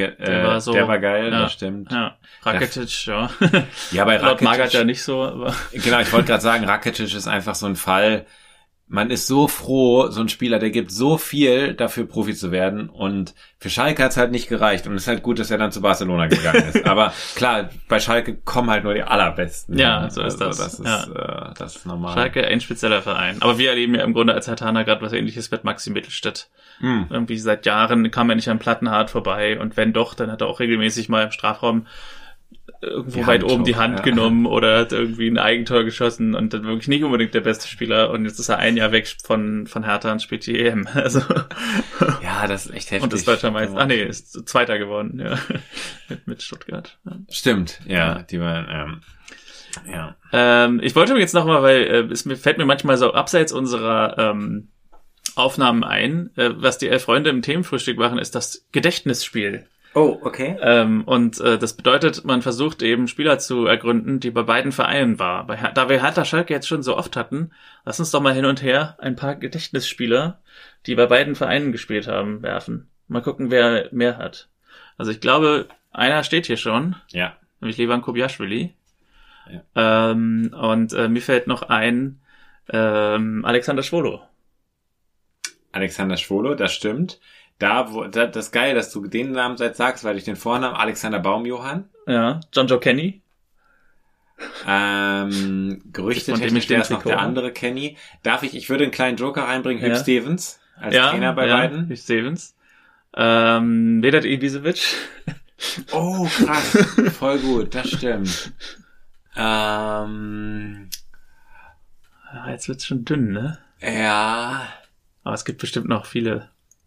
Der war geil, das stimmt. Ja. Rakitic, ja. Ja, bei Rakitic Magath ja nicht so, aber. Genau, ich wollte gerade sagen, Rakitic ist einfach so ein Fall. Man ist so froh, so ein Spieler, der gibt so viel dafür, Profi zu werden. Und für Schalke hat's halt nicht gereicht. Und es ist halt gut, dass er dann zu Barcelona gegangen ist. Aber klar, bei Schalke kommen halt nur die Allerbesten. Ja, so ist das. Das ist normal. Schalke, ein spezieller Verein. Aber wir erleben ja im Grunde als Herthaner gerade was Ähnliches mit Maxi Mittelstädt. Irgendwie seit Jahren kam er nicht an Plattenhardt vorbei. Und wenn doch, dann hat er auch regelmäßig mal im Strafraum irgendwo weit oben die Hand genommen oder hat irgendwie ein Eigentor geschossen und dann wirklich nicht unbedingt der beste Spieler und jetzt ist er ein Jahr weg von Hertha und spielt die EM. Also ja, das ist echt heftig. Und ist deutscher Meister. Ist Zweiter geworden, ja. mit Stuttgart. Ja. Stimmt, ja. Die waren, ja. Ich wollte jetzt nochmal, weil fällt mir manchmal so abseits unserer Aufnahmen ein, was die 11 Freunde im Themenfrühstück machen, ist das Gedächtnisspiel. Oh, okay. Und das bedeutet, man versucht eben Spieler zu ergründen, die bei beiden Vereinen war. Da wir Hertha Schalke jetzt schon so oft hatten, lass uns doch mal hin und her ein paar Gedächtnisspieler, die bei beiden Vereinen gespielt haben, werfen. Mal gucken, wer mehr hat. Also ich glaube, einer steht hier schon. Ja. Nämlich Levan Kobiaschwili. Ja. Und mir fällt noch ein Alexander Schwolo. Alexander Schwolo, das stimmt. Das ist geil, dass du den Namen sagst, weil ich den Vornamen Alexander Baumjohann. Ja, John Joe Kenny. Gerüchtetechnisch, der ist noch der andere Kenny. Ich würde einen kleinen Joker reinbringen, Hüb Stevens als Trainer bei beiden. Hüb Stevens. Vedat Ibisevic. Oh, krass. Voll gut, das stimmt. Jetzt wird's schon dünn, ne? Ja. Aber es gibt bestimmt noch viele.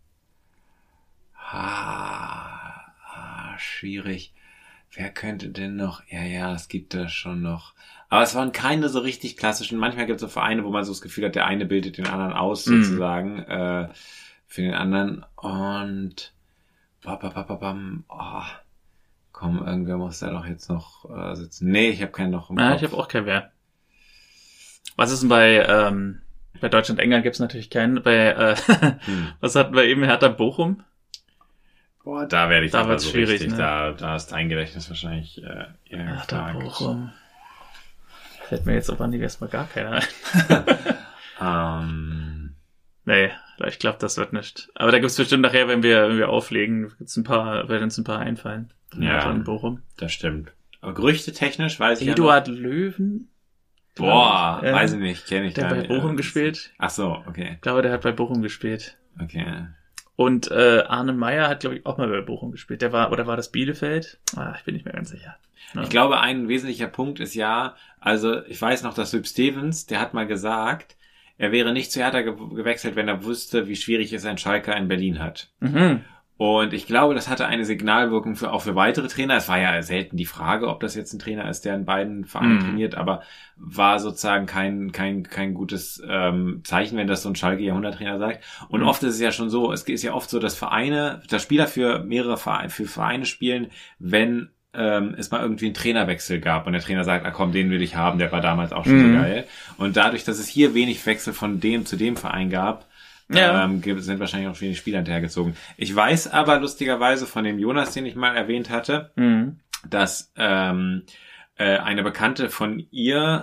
Schwierig. Wer könnte denn noch? Ja, es gibt da schon noch. Aber es waren keine so richtig klassischen. Manchmal gibt es so Vereine, wo man so das Gefühl hat, der eine bildet den anderen aus, sozusagen, für den anderen. Und komm, irgendwer muss da doch jetzt noch sitzen. Nee, ich habe keinen noch im Kopf. Ich habe auch keinen mehr. Was ist denn bei Deutschland-England gibt's natürlich keinen. Was hatten wir eben? Hertha Bochum? Boah, da werde ich da aber so schwierig, richtig, ne? Da ist dein Gedächtnis wahrscheinlich Hertha Bochum. Fällt mir jetzt auf Anhieb erstmal gar keiner ein. Nee, ich glaube, das wird nicht. Aber da gibt's bestimmt nachher, wenn wir auflegen, werden uns ein paar einfallen. Ja, in Bochum. Das stimmt. Aber gerüchtetechnisch weiß ich Eduard Löwen? Boah, weiß ich nicht, kenne ich gar nicht. Der bei Bochum gespielt. Ach so, okay. Ich glaube, der hat bei Bochum gespielt. Okay. Und Arne Meyer hat, glaube ich, auch mal bei Bochum gespielt. War das Bielefeld? Ich bin nicht mehr ganz sicher. Ja. Ich glaube, ein wesentlicher Punkt ist also ich weiß noch, dass Hüb Stevens, der hat mal gesagt, er wäre nicht zu Hertha gewechselt, wenn er wüsste, wie schwierig es ein Schalker in Berlin hat. Mhm. Und ich glaube, das hatte eine Signalwirkung auch für weitere Trainer. Es war ja selten die Frage, ob das jetzt ein Trainer ist, der in beiden Vereinen trainiert, aber war sozusagen kein gutes Zeichen, wenn das so ein Schalke-Jahrhunderttrainer sagt. Und oft ist es ja schon so, es ist ja oft so, dass Spieler für mehrere Vereine spielen, wenn es mal irgendwie einen Trainerwechsel gab und der Trainer sagt, komm, den will ich haben, der war damals auch schon so geil. Und dadurch, dass es hier wenig Wechsel von dem zu dem Verein gab, sind wahrscheinlich auch wenig Spieler hinterhergezogen. Ich weiß aber lustigerweise von dem Jonas, den ich mal erwähnt hatte, dass eine Bekannte von ihm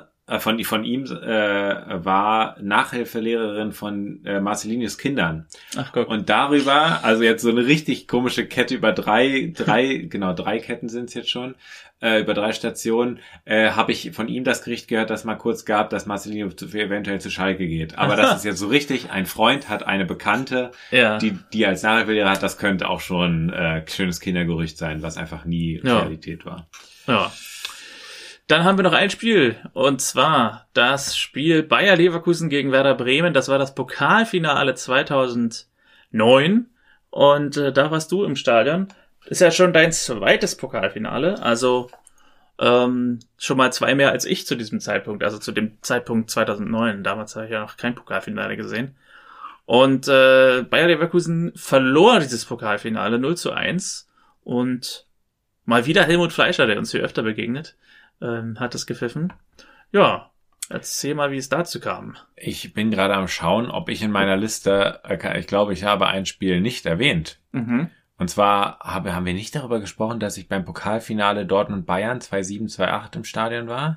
war Nachhilfelehrerin von Marcelinius Kindern. Ach Gott. Und darüber, also jetzt so eine richtig komische Kette über drei Ketten sind es jetzt schon, über 3 Stationen, habe ich von ihm das Gericht gehört, dass mal kurz gab, dass Marcelinius eventuell zu Schalke geht. Aber das ist jetzt so richtig, ein Freund hat eine Bekannte, die als Nachhilfelehrer hat, das könnte auch schon schönes Kindergerücht sein, was einfach nie Realität war. Ja. Dann haben wir noch ein Spiel, und zwar das Spiel Bayer Leverkusen gegen Werder Bremen. Das war das Pokalfinale 2009 und da warst du im Stadion. Ist ja schon dein zweites Pokalfinale, also Schon mal 2 mehr als ich zu diesem Zeitpunkt, also zu dem Zeitpunkt 2009. Damals habe ich ja noch kein Pokalfinale gesehen. Und Bayer Leverkusen verlor dieses Pokalfinale 0:1 und mal wieder Helmut Fleischer, der uns hier öfter begegnet, hat es gepfiffen. Ja, erzähl mal, wie es dazu kam. Ich bin gerade am Schauen, ob ich in meiner Liste, ich glaube, ich habe ein Spiel nicht erwähnt. Mhm. Und zwar haben wir nicht darüber gesprochen, dass ich beim Pokalfinale Dortmund-Bayern 2-7, 2-8 im Stadion war?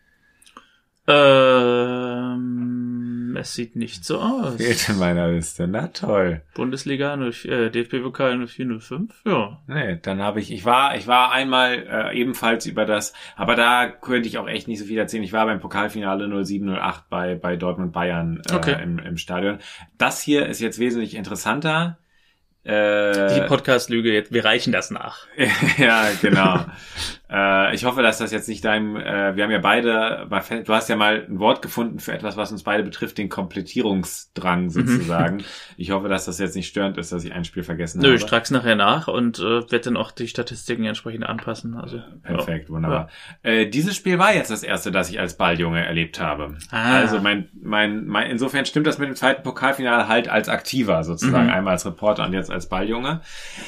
Es sieht nicht so aus. Fehlt in meiner Liste. Na toll. Bundesliga, DFB-Pokal 04/05, ja. Nee, dann habe ich war einmal ebenfalls über das, aber da könnte ich auch echt nicht so viel erzählen. Ich war beim Pokalfinale 07/08 bei Dortmund-Bayern im Stadion. Das hier ist jetzt wesentlich interessanter. Die Podcast-Lüge, jetzt, wir reichen das nach. Ja, genau. Ich hoffe, dass das jetzt nicht wir haben ja beide, du hast ja mal ein Wort gefunden für etwas, was uns beide betrifft, den Komplettierungsdrang sozusagen. Ich hoffe, dass das jetzt nicht störend ist, dass ich ein Spiel vergessen habe. Nö, ich trag's nachher nach und werde dann auch die Statistiken entsprechend anpassen. Also perfekt, wunderbar. Ja. Dieses Spiel war jetzt das erste, das ich als Balljunge erlebt habe. Also insofern stimmt das mit dem zweiten Pokalfinale halt als Aktiver sozusagen, einmal als Reporter und jetzt als Balljunge.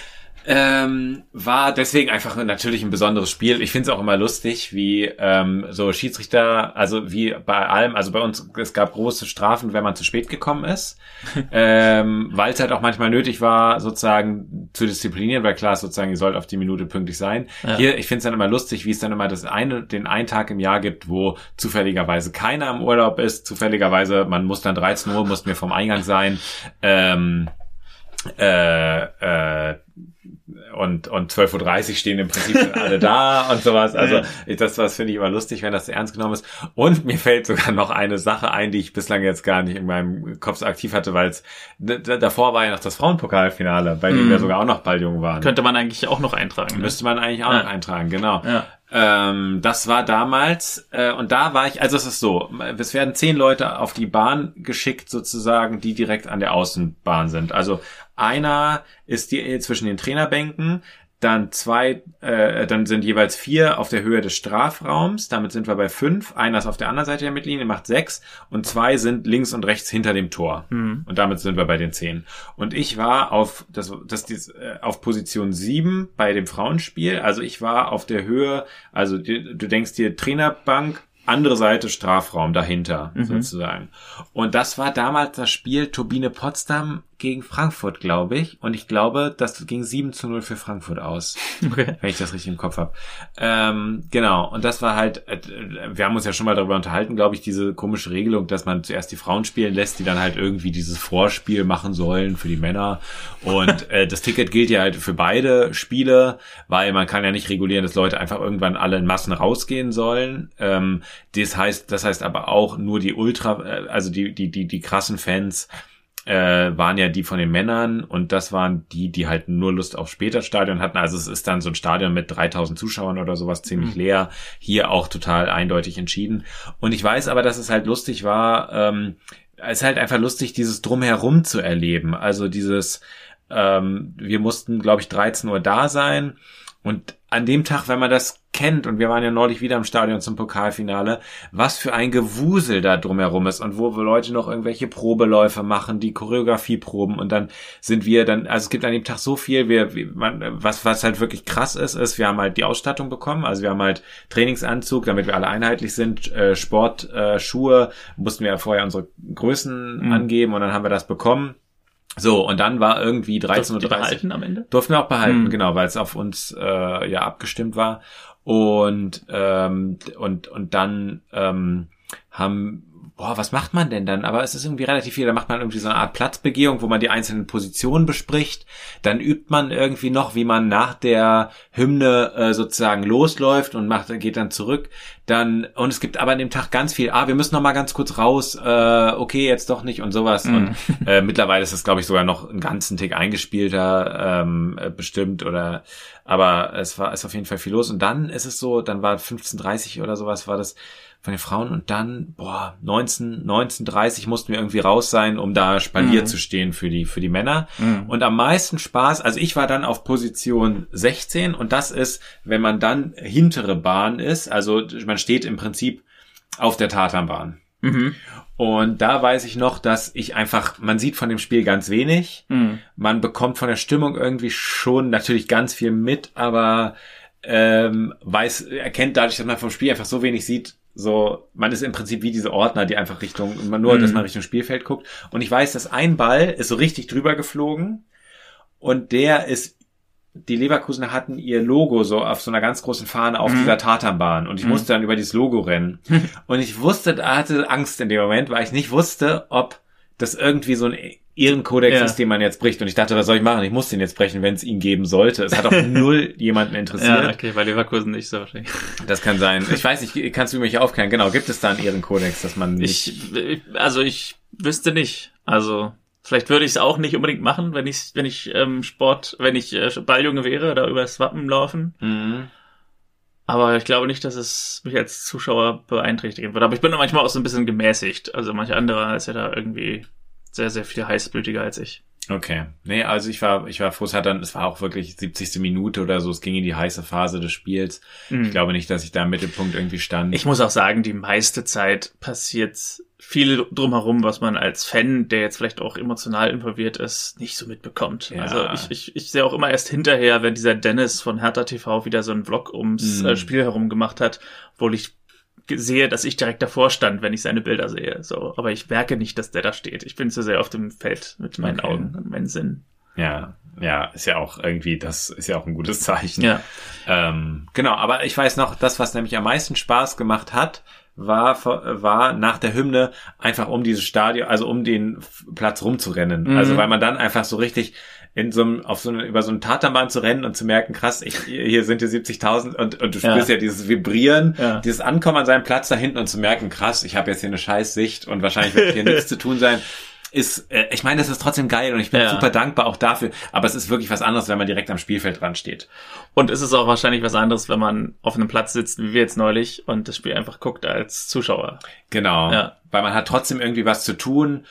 War deswegen einfach natürlich ein besonderes Spiel. Ich finde es auch immer lustig, wie so Schiedsrichter, also wie bei allem, also bei uns, es gab große Strafen, wenn man zu spät gekommen ist, weil es halt auch manchmal nötig war, sozusagen zu disziplinieren, weil klar, sozusagen, ihr sollt auf die Minute pünktlich sein. Ja. Hier, ich finde es dann immer lustig, wie es dann immer den einen Tag im Jahr gibt, wo zufälligerweise keiner im Urlaub ist, zufälligerweise, man muss dann 13 Uhr, mussten wir vom Eingang sein, und 12:30 Uhr stehen im Prinzip alle da und sowas. Also das finde ich immer lustig, wenn das ernst genommen ist. Und mir fällt sogar noch eine Sache ein, die ich bislang jetzt gar nicht in meinem Kopf so aktiv hatte, weil es davor war ja noch das Frauenpokalfinale, bei dem wir sogar auch noch balljung waren. Könnte man eigentlich auch noch eintragen. Müsste man eigentlich auch noch eintragen, genau. Ja. Das war damals, und da war ich, also es ist so, es werden 10 Leute auf die Bahn geschickt sozusagen, die direkt an der Außenbahn sind. Also einer ist zwischen den Trainerbänken, dann dann sind jeweils 4 auf der Höhe des Strafraums, damit sind wir bei 5. Einer ist auf der anderen Seite der Mittellinie, macht 6 und 2 sind links und rechts hinter dem Tor. Und damit sind wir bei den 10. Und ich war auf Position 7 bei dem Frauenspiel, also ich war auf der Höhe, also du denkst dir Trainerbank, andere Seite Strafraum dahinter sozusagen. Und das war damals das Spiel Turbine Potsdam gegen Frankfurt, glaube ich. Und ich glaube, das ging 7:0 für Frankfurt aus. Okay. Wenn ich das richtig im Kopf habe. Genau. Und das war halt, wir haben uns ja schon mal darüber unterhalten, glaube ich, diese komische Regelung, dass man zuerst die Frauen spielen lässt, die dann halt irgendwie dieses Vorspiel machen sollen für die Männer. Und das Ticket gilt ja halt für beide Spiele, weil man kann ja nicht regulieren, dass Leute einfach irgendwann alle in Massen rausgehen sollen. Das heißt aber auch nur die also die krassen Fans waren ja die von den Männern und das waren die halt nur Lust auf später Stadion hatten. Also es ist dann so ein Stadion mit 3000 Zuschauern oder sowas, ziemlich leer. Hier auch total eindeutig entschieden. Und ich weiß aber, dass es halt lustig war, es ist halt einfach lustig, dieses Drumherum zu erleben. Also dieses, wir mussten, glaube ich, 13 Uhr da sein und an dem Tag, wenn man das kennt, und wir waren ja neulich wieder im Stadion zum Pokalfinale, was für ein Gewusel da drumherum ist und wo Leute noch irgendwelche Probeläufe machen, die Choreografie proben und dann sind wir dann, also es gibt an dem Tag so viel, was halt wirklich krass ist, wir haben halt die Ausstattung bekommen, also wir haben halt Trainingsanzug, damit wir alle einheitlich sind, Sportschuhe, mussten wir ja vorher unsere Größen angeben und dann haben wir das bekommen. So, und dann war irgendwie 13:30 Uhr. Durften wir behalten am Ende? Durften wir auch behalten, genau, weil es auf uns abgestimmt war. Und dann was macht man denn dann? Aber es ist irgendwie relativ viel. Da macht man irgendwie so eine Art Platzbegehung, wo man die einzelnen Positionen bespricht. Dann übt man irgendwie noch, wie man nach der Hymne sozusagen losläuft und geht dann zurück. Und es gibt aber an dem Tag ganz viel, wir müssen noch mal ganz kurz raus, okay, jetzt doch nicht und sowas. Und mittlerweile ist das, glaube ich, sogar noch einen ganzen Tick eingespielter, bestimmt aber es ist auf jeden Fall viel los. Und dann ist es so, dann war 15:30 oder sowas, von den Frauen und dann, 19:30 mussten wir irgendwie raus sein, um da Spalier zu stehen für die Männer. Und am meisten Spaß, also ich war dann auf Position 16 und das ist, wenn man dann hintere Bahn ist, also man steht im Prinzip auf der Tatanbahn. Und da weiß ich noch, dass ich einfach, man sieht von dem Spiel ganz wenig, man bekommt von der Stimmung irgendwie schon natürlich ganz viel mit, aber erkennt dadurch, dass man vom Spiel einfach so wenig sieht, so, man ist im Prinzip wie diese Ordner, die einfach dass man Richtung Spielfeld guckt. Und ich weiß, dass ein Ball ist so richtig drüber geflogen und die Leverkusener hatten ihr Logo so auf so einer ganz großen Fahne auf dieser Tatanbahn und ich musste dann über dieses Logo rennen. Und ich hatte Angst in dem Moment, weil ich nicht wusste, ob das irgendwie so ein Ehrenkodex ist, den man jetzt bricht. Und ich dachte, was soll ich machen? Ich muss den jetzt brechen, wenn es ihn geben sollte. Es hat auch null jemanden interessiert. Ja, okay, bei Leverkusen nicht so wahrscheinlich. Das kann sein. Ich weiß nicht, kannst du mich aufklären? Genau, gibt es da einen Ehrenkodex, dass man nicht... Ich wüsste nicht. Also... Vielleicht würde ich es auch nicht unbedingt machen, wenn ich Balljunge wäre oder übers Wappen laufen. Aber ich glaube nicht, dass es mich als Zuschauer beeinträchtigen würde. Aber ich bin da manchmal auch so ein bisschen gemäßigt. Also manche andere ist ja da irgendwie sehr, sehr viel heißblütiger als ich. Okay. Nee, also ich war froh, es war auch wirklich 70. Minute oder so, es ging in die heiße Phase des Spiels. Ich glaube nicht, dass ich da im Mittelpunkt irgendwie stand. Ich muss auch sagen, die meiste Zeit passiert viel drumherum, was man als Fan, der jetzt vielleicht auch emotional involviert ist, nicht so mitbekommt. Ja. Also ich sehe auch immer erst hinterher, wenn dieser Dennis von Hertha TV wieder so einen Vlog ums Spiel herum gemacht hat, obwohl ich sehe, dass ich direkt davor stand, wenn ich seine Bilder sehe. So, aber ich merke nicht, dass der da steht. Ich bin zu sehr auf dem Feld mit meinen Augen und meinen Sinnen. Ja, ist ja auch irgendwie, das ist ja auch ein gutes Zeichen. Ja. Genau, aber ich weiß noch, das, was nämlich am meisten Spaß gemacht hat, war nach der Hymne einfach um dieses Stadion, also um den Platz rumzurennen. Also weil man dann einfach so richtig über so eine Tatanbahn zu rennen und zu merken, krass, hier sind 70.000 und du spürst ja dieses Vibrieren, dieses Ankommen an seinem Platz da hinten und zu merken, krass, ich habe jetzt hier eine scheiß Sicht und wahrscheinlich wird hier nichts zu tun sein. Ich meine, das ist trotzdem geil und ich bin super dankbar auch dafür, aber es ist wirklich was anderes, wenn man direkt am Spielfeld dran steht. Und es ist auch wahrscheinlich was anderes, wenn man auf einem Platz sitzt, wie wir jetzt neulich, und das Spiel einfach guckt als Zuschauer. Genau, weil man hat trotzdem irgendwie was zu tun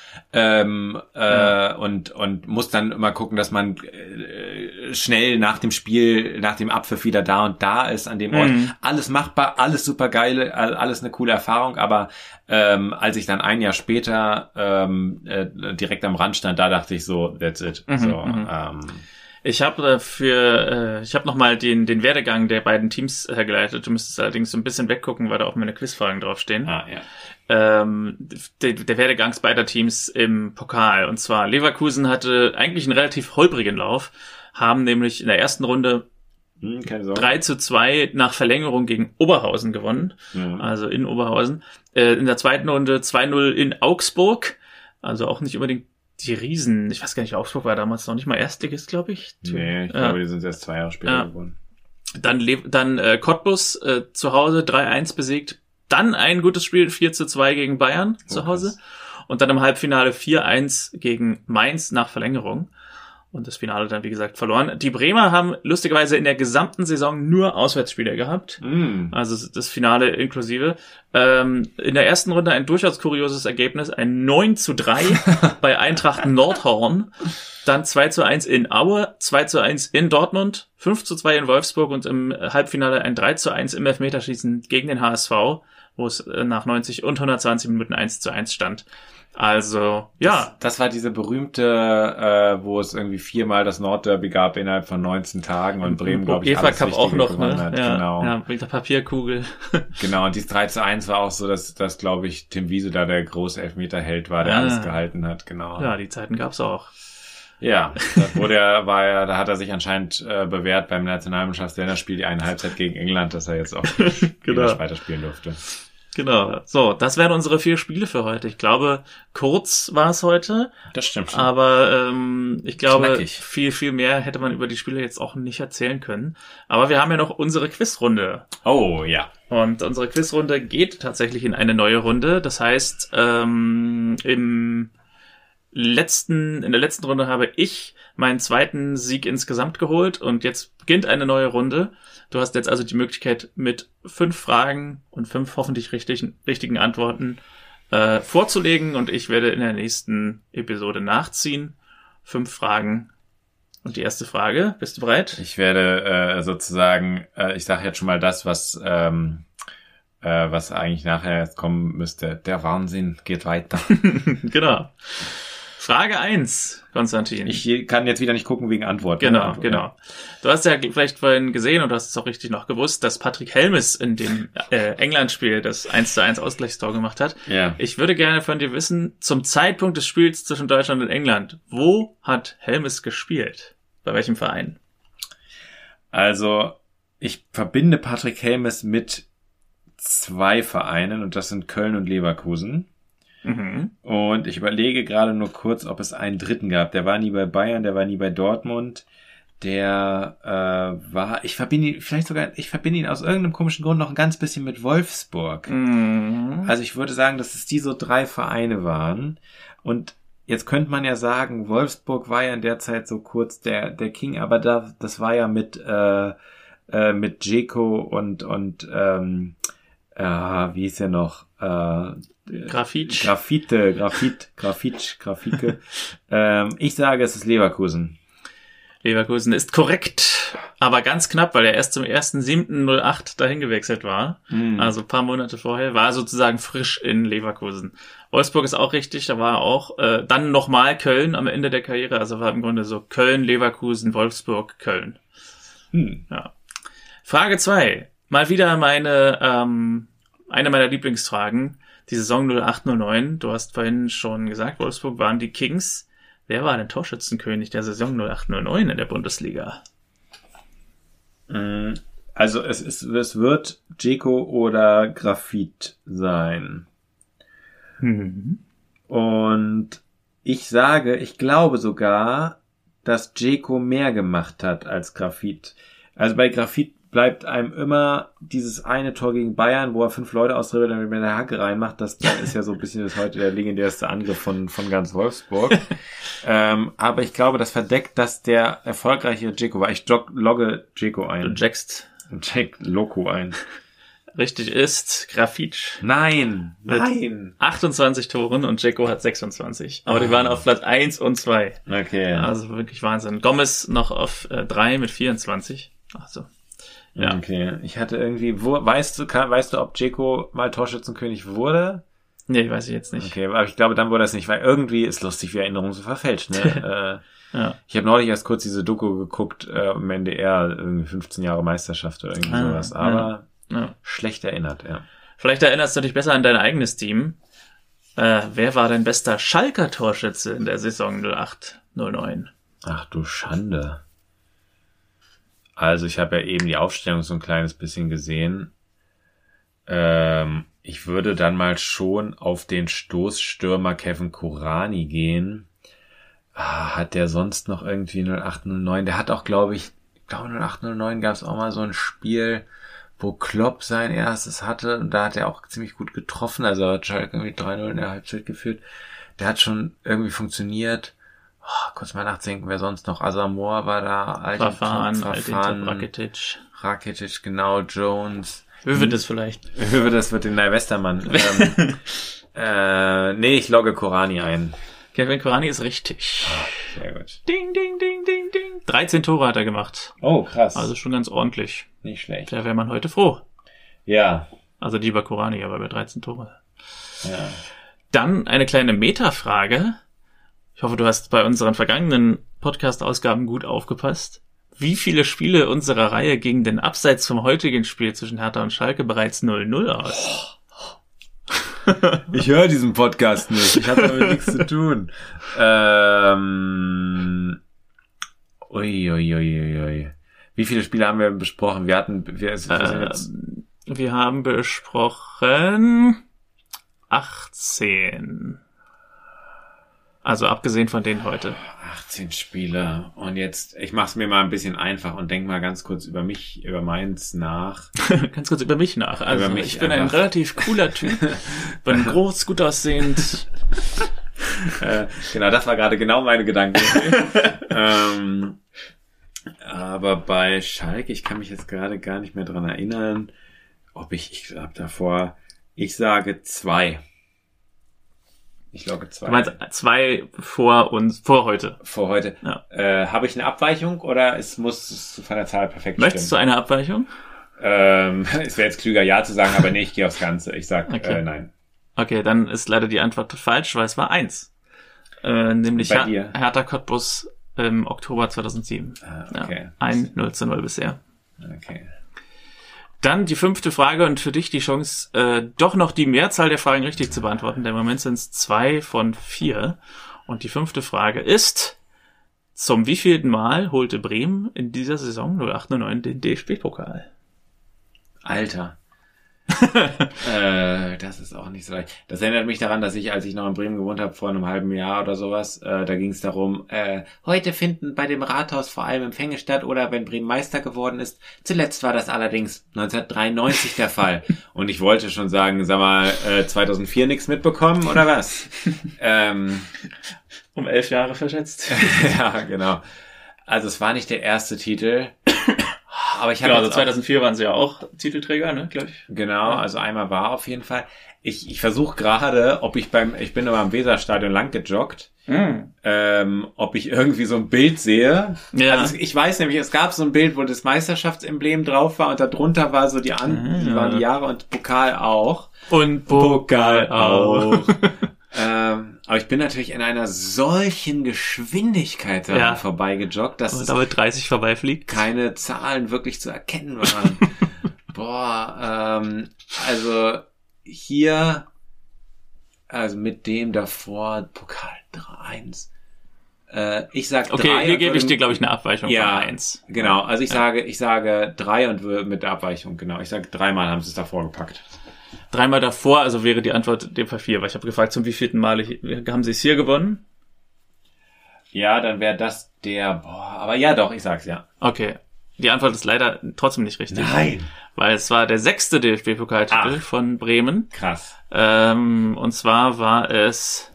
und muss dann immer gucken, dass man schnell nach dem Spiel, nach dem Abpfiff wieder da und da ist an dem Ort. Alles machbar, alles super geil, alles eine coole Erfahrung, aber als ich dann ein Jahr später direkt am Rand stand, da dachte ich so, that's it. Ich habe nochmal den Werdegang der beiden Teams hergeleitet. Du müsstest allerdings so ein bisschen weggucken, weil da auch meine Quizfragen draufstehen. Der Werdegang beider Teams im Pokal. Und zwar Leverkusen hatte eigentlich einen relativ holprigen Lauf, haben nämlich in der ersten Runde 3:2 nach Verlängerung gegen Oberhausen gewonnen. Also in Oberhausen. In der zweiten Runde 2:0 in Augsburg. Also auch nicht unbedingt die Riesen, ich weiß gar nicht, Augsburg war damals noch nicht mal Erstligist, glaube ich. Nee, ich glaube, die sind erst 2 Jahre später geworden. Dann Cottbus zu Hause 3:1 besiegt. Dann ein gutes Spiel 4:2 gegen Bayern zu Hause. Und dann im Halbfinale 4:1 gegen Mainz nach Verlängerung. Und das Finale dann, wie gesagt, verloren. Die Bremer haben lustigerweise in der gesamten Saison nur Auswärtsspiele gehabt. Also das Finale inklusive. In der ersten Runde ein durchaus kurioses Ergebnis. Ein 9:3 bei Eintracht Nordhorn. Dann 2:1 in Aue, 2:1 in Dortmund, 5:2 in Wolfsburg und im Halbfinale ein 3:1 im Elfmeterschießen gegen den HSV, wo es nach 90 und 120 Minuten 1:1 stand. Also, ja. Das war diese berühmte, wo es irgendwie 4-mal das Nordderby gab innerhalb von 19 Tagen und Bremen, glaube ich, alles Wichtige auch noch, gewonnen hat. Ja, genau. Ja, mit der Papierkugel. Genau, und dieses 3:1 war auch so, dass glaube ich, Tim Wiese da der große Elfmeterheld war, der alles gehalten hat, genau. Ja, die Zeiten gab's auch. Ja, da hat er sich anscheinend bewährt beim Nationalmannschaftsländerspiel die eine Halbzeit gegen England, dass er jetzt auch wieder weiterspielen durfte. Genau. So, das wären unsere 4 Spiele für heute. Ich glaube, kurz war es heute. Das stimmt schon. Aber ich glaube, Knackig. viel, viel mehr hätte man über die Spiele jetzt auch nicht erzählen können. Aber wir haben ja noch unsere Quizrunde. Oh, ja. Und unsere Quizrunde geht tatsächlich in eine neue Runde. Das heißt, im in der letzten Runde habe ich meinen zweiten Sieg insgesamt geholt und jetzt beginnt eine neue Runde. Du hast jetzt also die Möglichkeit, mit 5 Fragen und 5 hoffentlich richtigen Antworten vorzulegen und ich werde in der nächsten Episode nachziehen. 5 Fragen. Und die erste Frage, bist du bereit? Ich werde sozusagen, ich sage jetzt schon mal das, was eigentlich nachher jetzt kommen müsste. Der Wahnsinn geht weiter. Genau. Frage 1, Konstantin. Ich kann jetzt wieder nicht gucken wegen Antwort. Genau. Du hast ja vielleicht vorhin gesehen und du hast es auch richtig noch gewusst, dass Patrick Helmes in dem England-Spiel das 1:1 Ausgleichstor gemacht hat. Ja. Ich würde gerne von dir wissen, zum Zeitpunkt des Spiels zwischen Deutschland und England, wo hat Helmes gespielt? Bei welchem Verein? Also, ich verbinde Patrick Helmes mit 2 Vereinen und das sind Köln und Leverkusen. Mhm. Und ich überlege gerade nur kurz, ob es einen dritten gab. Der war nie bei Bayern, der war nie bei Dortmund. Ich verbinde ihn aus irgendeinem komischen Grund noch ein ganz bisschen mit Wolfsburg. Mhm. Also ich würde sagen, dass es die so 3 Vereine waren. Und jetzt könnte man ja sagen, Wolfsburg war ja in der Zeit so kurz der King, aber das war ja mit Dzeko und wie ist er noch? Grafike. Ich sage, es ist Leverkusen. Leverkusen ist korrekt, aber ganz knapp, weil er erst zum 1.7.08 dahin gewechselt war. Also ein paar Monate vorher, war sozusagen frisch in Leverkusen. Wolfsburg ist auch richtig, da war auch dann nochmal Köln am Ende der Karriere, also war im Grunde so Köln, Leverkusen, Wolfsburg, Köln. Ja. Frage 2, mal wieder eine meiner Lieblingsfragen, die Saison 08/09, du hast vorhin schon gesagt, Wolfsburg waren die Kings. Wer war denn Torschützenkönig der Saison 08/09 in der Bundesliga? Also es wird Dzeko oder Grafit sein. Und ich glaube sogar, dass Dzeko mehr gemacht hat als Grafit. Also bei Grafit bleibt einem immer dieses eine Tor gegen Bayern, wo er 5 Leute ausdribbelt und mit der Hacke reinmacht. Das ist ja so ein bisschen bis heute der legendärste Angriff von ganz Wolfsburg. Aber ich glaube, das verdeckt, dass der erfolgreiche Dzeko war. Ich logge Dzeko ein. Du jackst. Jack Loco ein. Richtig ist Grafitsch. Nein. 28 Toren und Dzeko hat 26. Aber die waren auf Platz 1 und 2. Okay. Also wirklich Wahnsinn. Gomez noch auf 3 mit 24. Also. Ja. Okay. Ich hatte irgendwie, weißt du, ob Dzeko mal Torschützenkönig wurde? Nee, weiß ich jetzt nicht. Okay, aber ich glaube, dann wurde das nicht, weil irgendwie ist lustig, wie Erinnerungen so verfälscht, ne? Ja. Ich habe neulich erst kurz diese Doku geguckt, im NDR, irgendwie 15 Jahre Meisterschaft oder irgendwie sowas, aber schlecht erinnert, ja. Vielleicht erinnerst du dich besser an dein eigenes Team. Wer war dein bester Schalker Torschütze in der Saison 08/09? Ach du Schande. Also ich habe ja eben die Aufstellung so ein kleines bisschen gesehen. Ich würde dann mal schon auf den Stoßstürmer Kevin Kurani gehen. Hat der sonst noch irgendwie 08/09? Der hat auch, glaube ich 08/09 gab es auch mal so ein Spiel, wo Klopp sein erstes hatte und da hat er auch ziemlich gut getroffen. Also hat Schalke irgendwie 3-0 in der Halbzeit geführt. Der hat schon irgendwie funktioniert. Kurz mal nachdenken, wer sonst noch? Asamoah war da, Verfahren, Rakitic, genau, Jones. Hövedes vielleicht. Hövedes wird den Westermann. Nee, ich logge Kurani ein. Kevin Kurani ist richtig. Sehr gut. Ding, ding, ding, ding, ding. 13 Tore hat er gemacht. Oh, krass. Also schon ganz ordentlich. Nicht schlecht. Da wäre man heute froh. Ja. Also lieber Kurani, aber bei 13 Tore. Ja. Dann eine kleine Metafrage. Ich hoffe, du hast bei unseren vergangenen Podcast-Ausgaben gut aufgepasst. Wie viele Spiele unserer Reihe gingen denn abseits vom heutigen Spiel zwischen Hertha und Schalke bereits 0-0 aus? Ich höre diesen Podcast nicht. Ich habe damit nichts zu tun. Ui. Wie viele Spiele haben wir besprochen? Wir haben besprochen 18. Also abgesehen von denen heute. 18 Spiele. Und jetzt, ich mach's mir mal ein bisschen einfach und denk mal ganz kurz über meins nach. Ganz kurz über mich nach. Also über mich ich bin ein relativ cooler Typ. Bin groß, gut aussehend. Genau, das war gerade genau meine Gedanken. Aber bei Schalke, ich kann mich jetzt gerade gar nicht mehr dran erinnern, ich glaube davor, ich sage 2. Ich logge 2. Du meinst 2 vor heute? Vor heute. Ja. Habe ich eine Abweichung oder muss es von der Zahl perfekt Möchtest stimmen? du eine Abweichung? Es wäre jetzt klüger, ja zu sagen, aber nee, ich gehe aufs Ganze. Ich sag nein. Okay, dann ist leider die Antwort falsch, weil es war 1. Nämlich Bei dir? Hertha Cottbus im Oktober 2007. Okay. Ja, 1-0 bisher. Okay. Dann die 5. Frage und für dich die Chance, doch noch die Mehrzahl der Fragen richtig zu beantworten. Denn im Moment sind es 2 von 4. Und die 5. Frage ist, zum wievielten Mal holte Bremen in dieser Saison 08/09 den DFB-Pokal? Alter. Das ist auch nicht so leicht. Das erinnert mich daran, dass als ich noch in Bremen gewohnt habe, vor einem halben Jahr oder sowas, da ging es darum, heute finden bei dem Rathaus vor allem Empfänge statt oder wenn Bremen Meister geworden ist. Zuletzt war das allerdings 1993 der Fall. Und ich wollte schon sagen, sag mal, 2004 nichts mitbekommen oder was? Um 11 Jahre verschätzt. Ja, genau. Also es war nicht der erste Titel. Aber ich habe also 2004 waren sie ja auch Titelträger, ne, glaube ich. Genau, also einmal war auf jeden Fall. Ich versuche gerade, ich bin immer am Weserstadion lang gejoggt, ob ich irgendwie so ein Bild sehe. Ja. Also ich weiß nämlich, es gab so ein Bild, wo das Meisterschaftsemblem drauf war und darunter war so die waren die Jahre und Pokal auch. Und Pokal auch. Aber ich bin natürlich in einer solchen Geschwindigkeit daran vorbeigejoggt, dass es damit 30 vorbeifliegt. Keine Zahlen wirklich zu erkennen waren. Also hier, also mit dem davor, Pokal 3-1. Ich sag 3. Okay, hier gebe ich dir, glaube ich, eine Abweichung von 1. Genau, also ich sage 3 und mit der Abweichung, genau. Ich sage 3-mal haben sie es davor gepackt. 3-mal davor, also wäre die Antwort in dem Fall 4, weil ich habe gefragt, zum wievielten Mal haben sie es hier gewonnen? Ja, dann wäre das aber ja doch, ich sag's ja. Okay, die Antwort ist leider trotzdem nicht richtig. Nein! Weil es war der 6. DFB-Pokaltitel von Bremen. Krass. Und zwar war es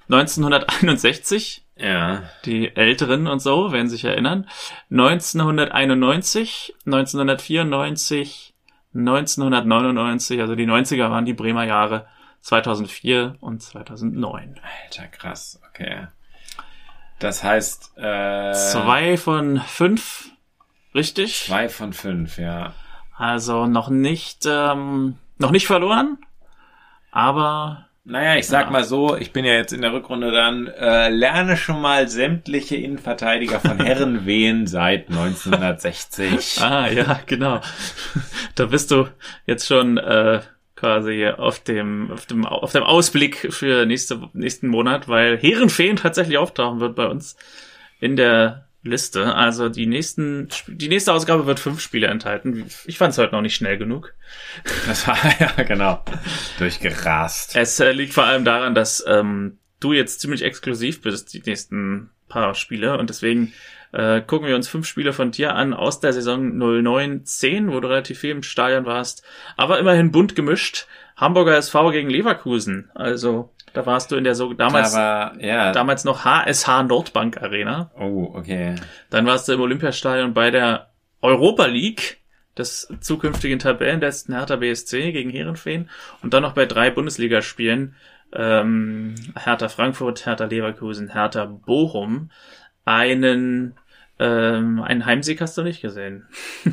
1961. Ja. Die Älteren und so werden sich erinnern. 1991, 1994, 1999, also die 90er waren die Bremer Jahre, 2004 und 2009. Alter, krass, okay. Das heißt, 2 von 5, richtig? 2 von 5, ja. Also noch nicht verloren, aber... Naja, ich sag mal so, ich bin ja jetzt in der Rückrunde dann, lerne schon mal sämtliche Innenverteidiger von Herrenwehen seit 1960. Ja, genau. Da bist du jetzt schon quasi auf dem Ausblick für nächsten Monat, weil Herrenfeen tatsächlich auftauchen wird bei uns in der Liste. Also die nächste Ausgabe wird 5 Spiele enthalten. Ich fand es heute noch nicht schnell genug. Das war, ja, genau. Durchgerast. Es liegt vor allem daran, dass du jetzt ziemlich exklusiv bist, die nächsten paar Spiele. Und deswegen gucken wir uns 5 Spiele von dir an aus der Saison 09/10, wo du relativ viel im Stadion warst. Aber immerhin bunt gemischt. Hamburger SV gegen Leverkusen. Also da warst du in der damals noch HSH Nordbank Arena. Oh, okay. Dann warst du im Olympiastadion bei der Europa League des zukünftigen Tabellenletzten Hertha BSC gegen Heerenveen und dann noch bei 3 Bundesligaspielen Hertha Frankfurt, Hertha Leverkusen, Hertha Bochum. Einen Heimsieg hast du nicht gesehen.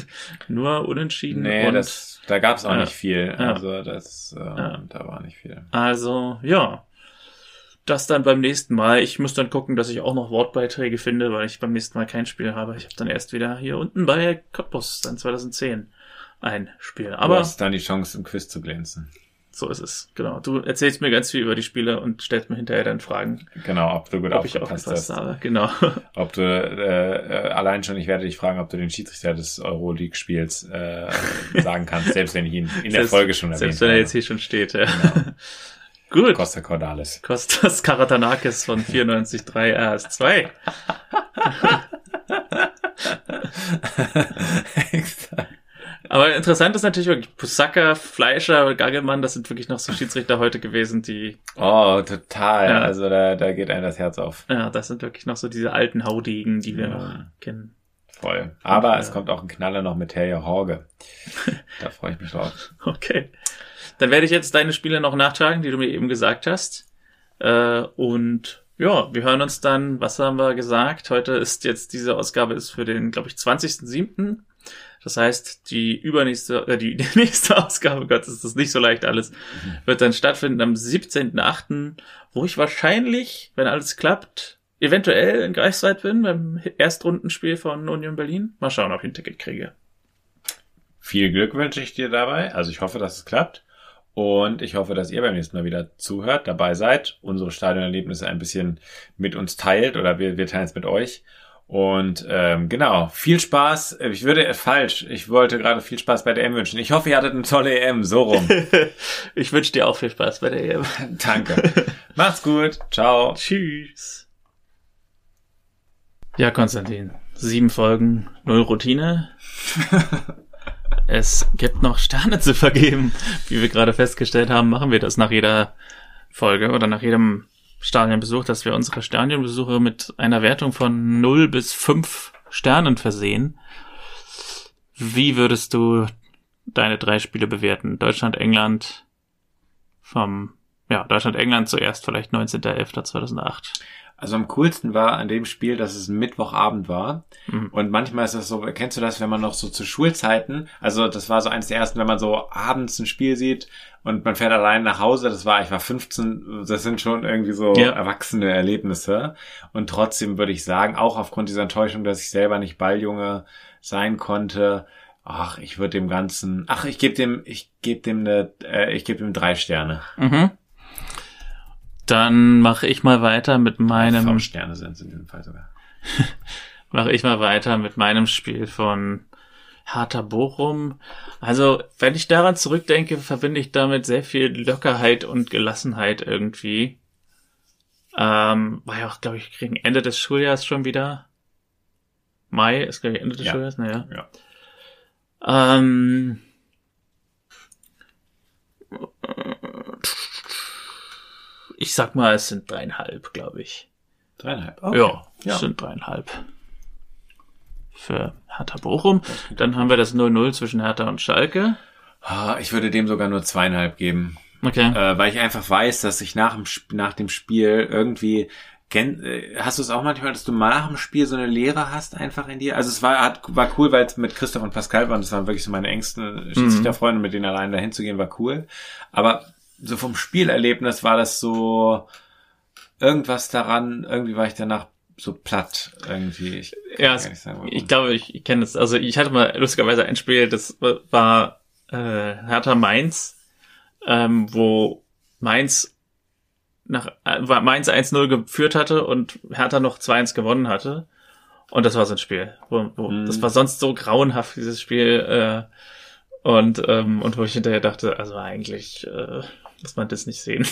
Nur unentschieden. Nee, da gab's auch nicht viel. Also da war nicht viel. Also, ja. Das dann beim nächsten Mal. Ich muss dann gucken, dass ich auch noch Wortbeiträge finde, weil ich beim nächsten Mal kein Spiel habe. Ich habe dann erst wieder hier unten bei Cottbus, dann 2010, ein Spiel. Aber du hast dann die Chance, im Quiz zu glänzen. So ist es, genau. Du erzählst mir ganz viel über die Spiele und stellst mir hinterher dann Fragen. Genau, ob du gut aufgepasst hast. Genau. Ob du, allein schon, ich werde dich fragen, ob du den Schiedsrichter des Euroleague-Spiels sagen kannst, selbst wenn ich ihn in der Folge schon erwähnt habe. Selbst wenn er jetzt hier schon steht, ja. Genau. Gut. Costa Cordalis. Kostas Karatanakis von 94.3 RS2. Aber interessant ist natürlich wirklich, Pusaka, Fleischer, Gagelmann, das sind wirklich noch so Schiedsrichter heute gewesen, die... Oh, total. Ja. Also da geht einem das Herz auf. Ja, das sind wirklich noch so diese alten Haudegen, die wir noch kennen. Voll. Aber es kommt auch ein Knaller noch mit Terje Horge. Da freue ich mich drauf. Okay. Dann werde ich jetzt deine Spiele noch nachtragen, die du mir eben gesagt hast. Und ja, wir hören uns dann, was haben wir gesagt? Heute ist jetzt, diese Ausgabe ist für den, glaube ich, 20.07. Das heißt, die nächste Ausgabe, Gott, ist das nicht so leicht alles, wird dann stattfinden am 17.08., wo ich wahrscheinlich, wenn alles klappt, eventuell in Greifswald bin, beim Erstrundenspiel von Union Berlin. Mal schauen, ob ich ein Ticket kriege. Viel Glück wünsche ich dir dabei. Also ich hoffe, dass es klappt. Und ich hoffe, dass ihr beim nächsten Mal wieder zuhört, dabei seid, unsere Stadionerlebnisse ein bisschen mit uns teilt oder wir teilen es mit euch. Und genau, viel Spaß. Ich wollte gerade viel Spaß bei der EM wünschen. Ich hoffe, ihr hattet eine tolle EM, so rum. Ich wünsche dir auch viel Spaß bei der EM. Danke. Macht's gut. Ciao. Tschüss. Ja, Konstantin, 7 Folgen, 0 Routine. Es gibt noch Sterne zu vergeben. Wie wir gerade festgestellt haben, machen wir das nach jeder Folge oder nach jedem Stadionbesuch, dass wir unsere Stadionbesuche mit einer Wertung von 0 bis 5 Sternen versehen. Wie würdest du deine 3 Spiele bewerten? Deutschland-England Deutschland-England zuerst, vielleicht 19.11.2008. Also am coolsten war an dem Spiel, dass es ein Mittwochabend war. Mhm. Und manchmal ist das so, kennst du das, wenn man noch so zu Schulzeiten, also das war so eines der ersten, wenn man so abends ein Spiel sieht und man fährt allein nach Hause, ich war 15, das sind schon irgendwie so erwachsene Erlebnisse. Und trotzdem würde ich sagen, auch aufgrund dieser Enttäuschung, dass ich selber nicht Balljunge sein konnte, ich gebe dem 3 Sterne. Mhm. Dann mache ich mal weiter mit meinem... 5 Sterne sind es in diesem Fall sogar. Mache ich mal weiter mit meinem Spiel von Hertha Bochum. Also, wenn ich daran zurückdenke, verbinde ich damit sehr viel Lockerheit und Gelassenheit irgendwie. War ja auch, glaube ich, gegen Ende des Schuljahres schon wieder. Mai ist, glaube ich, Ende des Schuljahres, naja. Ja. Ich sag mal, es sind 3,5, glaube ich. 3,5? Okay. Ja, es sind 3,5. Für Hertha Bochum. Dann haben wir das 0-0 zwischen Hertha und Schalke. Ich würde dem sogar nur 2,5 geben. Okay. Weil ich einfach weiß, dass ich nach dem Spiel irgendwie... Hast du es auch manchmal, dass du mal nach dem Spiel so eine Leere hast einfach in dir? Also es war cool, weil es mit Christoph und Pascal waren. Das waren wirklich so meine engsten Schiedsrichterfreunde, mit denen allein dahin zu gehen, war cool. Aber so vom Spielerlebnis war das so irgendwas daran, irgendwie war ich danach so platt irgendwie. Ich glaube, ich kenne das. Also ich hatte mal lustigerweise ein Spiel, das war Hertha Mainz, wo Mainz 1-0 geführt hatte und Hertha noch 2-1 gewonnen hatte. Und das war so ein Spiel, das war sonst so grauenhaft, dieses Spiel, und wo ich hinterher dachte, also eigentlich muss man das nicht sehen.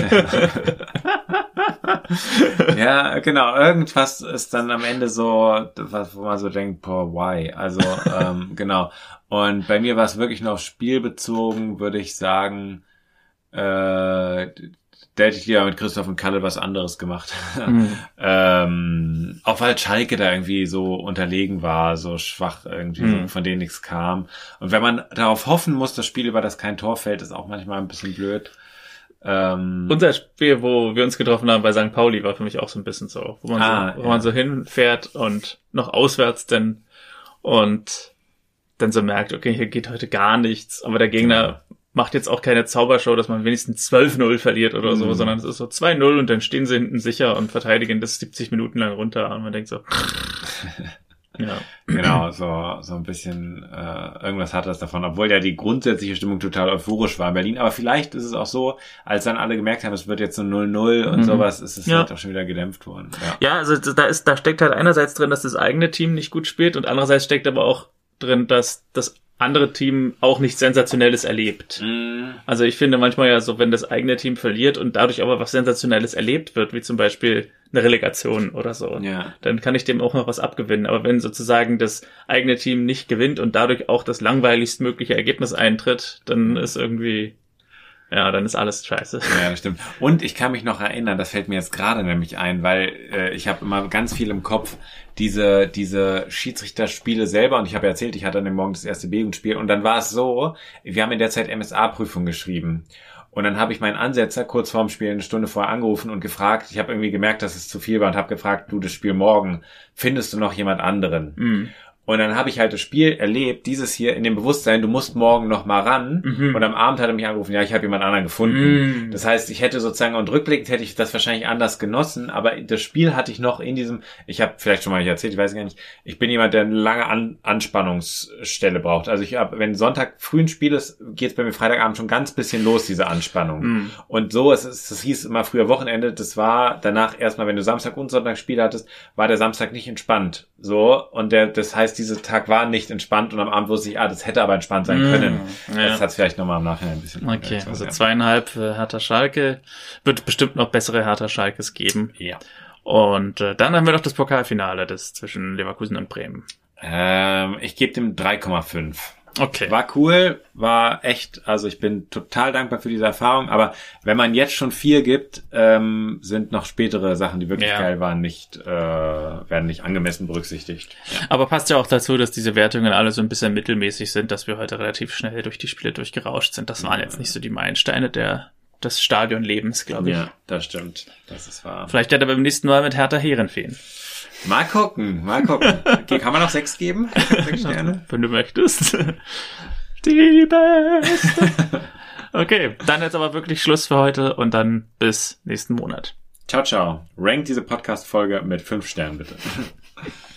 Ja, genau. Irgendwas ist dann am Ende so, wo man so denkt, boah, why? Also, genau. Und bei mir war es wirklich nur aufs Spiel bezogen, würde ich sagen, da hätte ich lieber mit Christoph und Kalle was anderes gemacht. Auch weil Schalke da irgendwie so unterlegen war, so schwach irgendwie, von denen nichts kam. Und wenn man darauf hoffen muss, das Spiel, über das kein Tor fällt, ist auch manchmal ein bisschen blöd. Unser Spiel, wo wir uns getroffen haben bei St. Pauli, war für mich auch so ein bisschen so, wo man so hinfährt und noch auswärts und dann so merkt, okay, hier geht heute gar nichts, aber der Gegner macht jetzt auch keine Zaubershow, dass man wenigstens 12-0 verliert oder so, sondern es ist so 2-0 und dann stehen sie hinten sicher und verteidigen das 70 Minuten lang runter und man denkt so, ja. Genau, so ein bisschen irgendwas hat das davon, obwohl ja die grundsätzliche Stimmung total euphorisch war in Berlin, aber vielleicht ist es auch so, als dann alle gemerkt haben, es wird jetzt so 0-0 und sowas, ist es halt auch schon wieder gedämpft worden. Ja, also da steckt halt einerseits drin, dass das eigene Team nicht gut spielt und andererseits steckt aber auch drin, dass das andere Team auch nichts Sensationelles erlebt. Also ich finde manchmal ja so, wenn das eigene Team verliert und dadurch aber was Sensationelles erlebt wird, wie zum Beispiel eine Relegation oder so, dann kann ich dem auch noch was abgewinnen. Aber wenn sozusagen das eigene Team nicht gewinnt und dadurch auch das langweiligst mögliche Ergebnis eintritt, dann ist irgendwie... Ja, dann ist alles scheiße. Ja, das stimmt. Und ich kann mich noch erinnern, das fällt mir jetzt gerade nämlich ein, weil ich habe immer ganz viel im Kopf, diese Schiedsrichterspiele selber, und ich habe ja erzählt, ich hatte an dem Morgen das erste B-Jugendspiel, und dann war es so, wir haben in der Zeit MSA-Prüfung geschrieben. Und dann habe ich meinen Ansetzer kurz vorm Spiel eine Stunde vorher angerufen und gefragt, ich habe irgendwie gemerkt, dass es zu viel war, und habe gefragt, du, das Spiel morgen, findest du noch jemand anderen? Und dann habe ich halt das Spiel erlebt, dieses hier in dem Bewusstsein, du musst morgen noch mal ran. Und am Abend hat er mich angerufen, ja, ich habe jemand anderen gefunden. Das heißt, ich hätte sozusagen, und rückblickend hätte ich das wahrscheinlich anders genossen, aber das Spiel hatte ich noch in diesem, ich habe vielleicht schon mal erzählt, ich weiß gar nicht, ich bin jemand, der eine lange Anspannungsstelle braucht. Also wenn Sonntag früh ein Spiel ist, geht es bei mir Freitagabend schon ganz bisschen los, diese Anspannung. Und so, das hieß immer früher Wochenende, das war danach erstmal, wenn du Samstag und Sonntag Spiel hattest, war der Samstag nicht entspannt. So, und das heißt, dieser Tag war nicht entspannt, und am Abend wusste ich, das hätte aber entspannt sein können. Das hat es vielleicht nochmal im Nachhinein ein bisschen... Okay, also 2,5 für Hertha Schalke. Wird bestimmt noch bessere Hertha Schalkes geben. Ja. Und dann haben wir noch das Pokalfinale, das zwischen Leverkusen und Bremen. Ich gebe dem 3,5. Okay. War cool, war echt, also ich bin total dankbar für diese Erfahrung, aber wenn man jetzt schon 4 gibt, sind noch spätere Sachen, die wirklich geil waren, werden nicht angemessen berücksichtigt. Ja. Aber passt ja auch dazu, dass diese Wertungen alle so ein bisschen mittelmäßig sind, dass wir heute relativ schnell durch die Spiele durchgerauscht sind. Das waren jetzt nicht so die Meilensteine des Stadionlebens, glaube ich. Ja, das stimmt. Das ist wahr. Vielleicht hat er beim nächsten Mal mit Hertha Heerenveen. Mal gucken. Okay, kann man noch 6 geben? 6 Sterne? Wenn du möchtest. Die Beste. Okay, dann jetzt aber wirklich Schluss für heute und dann bis nächsten Monat. Ciao, ciao. Rankt diese Podcast-Folge mit 5 Sternen, bitte.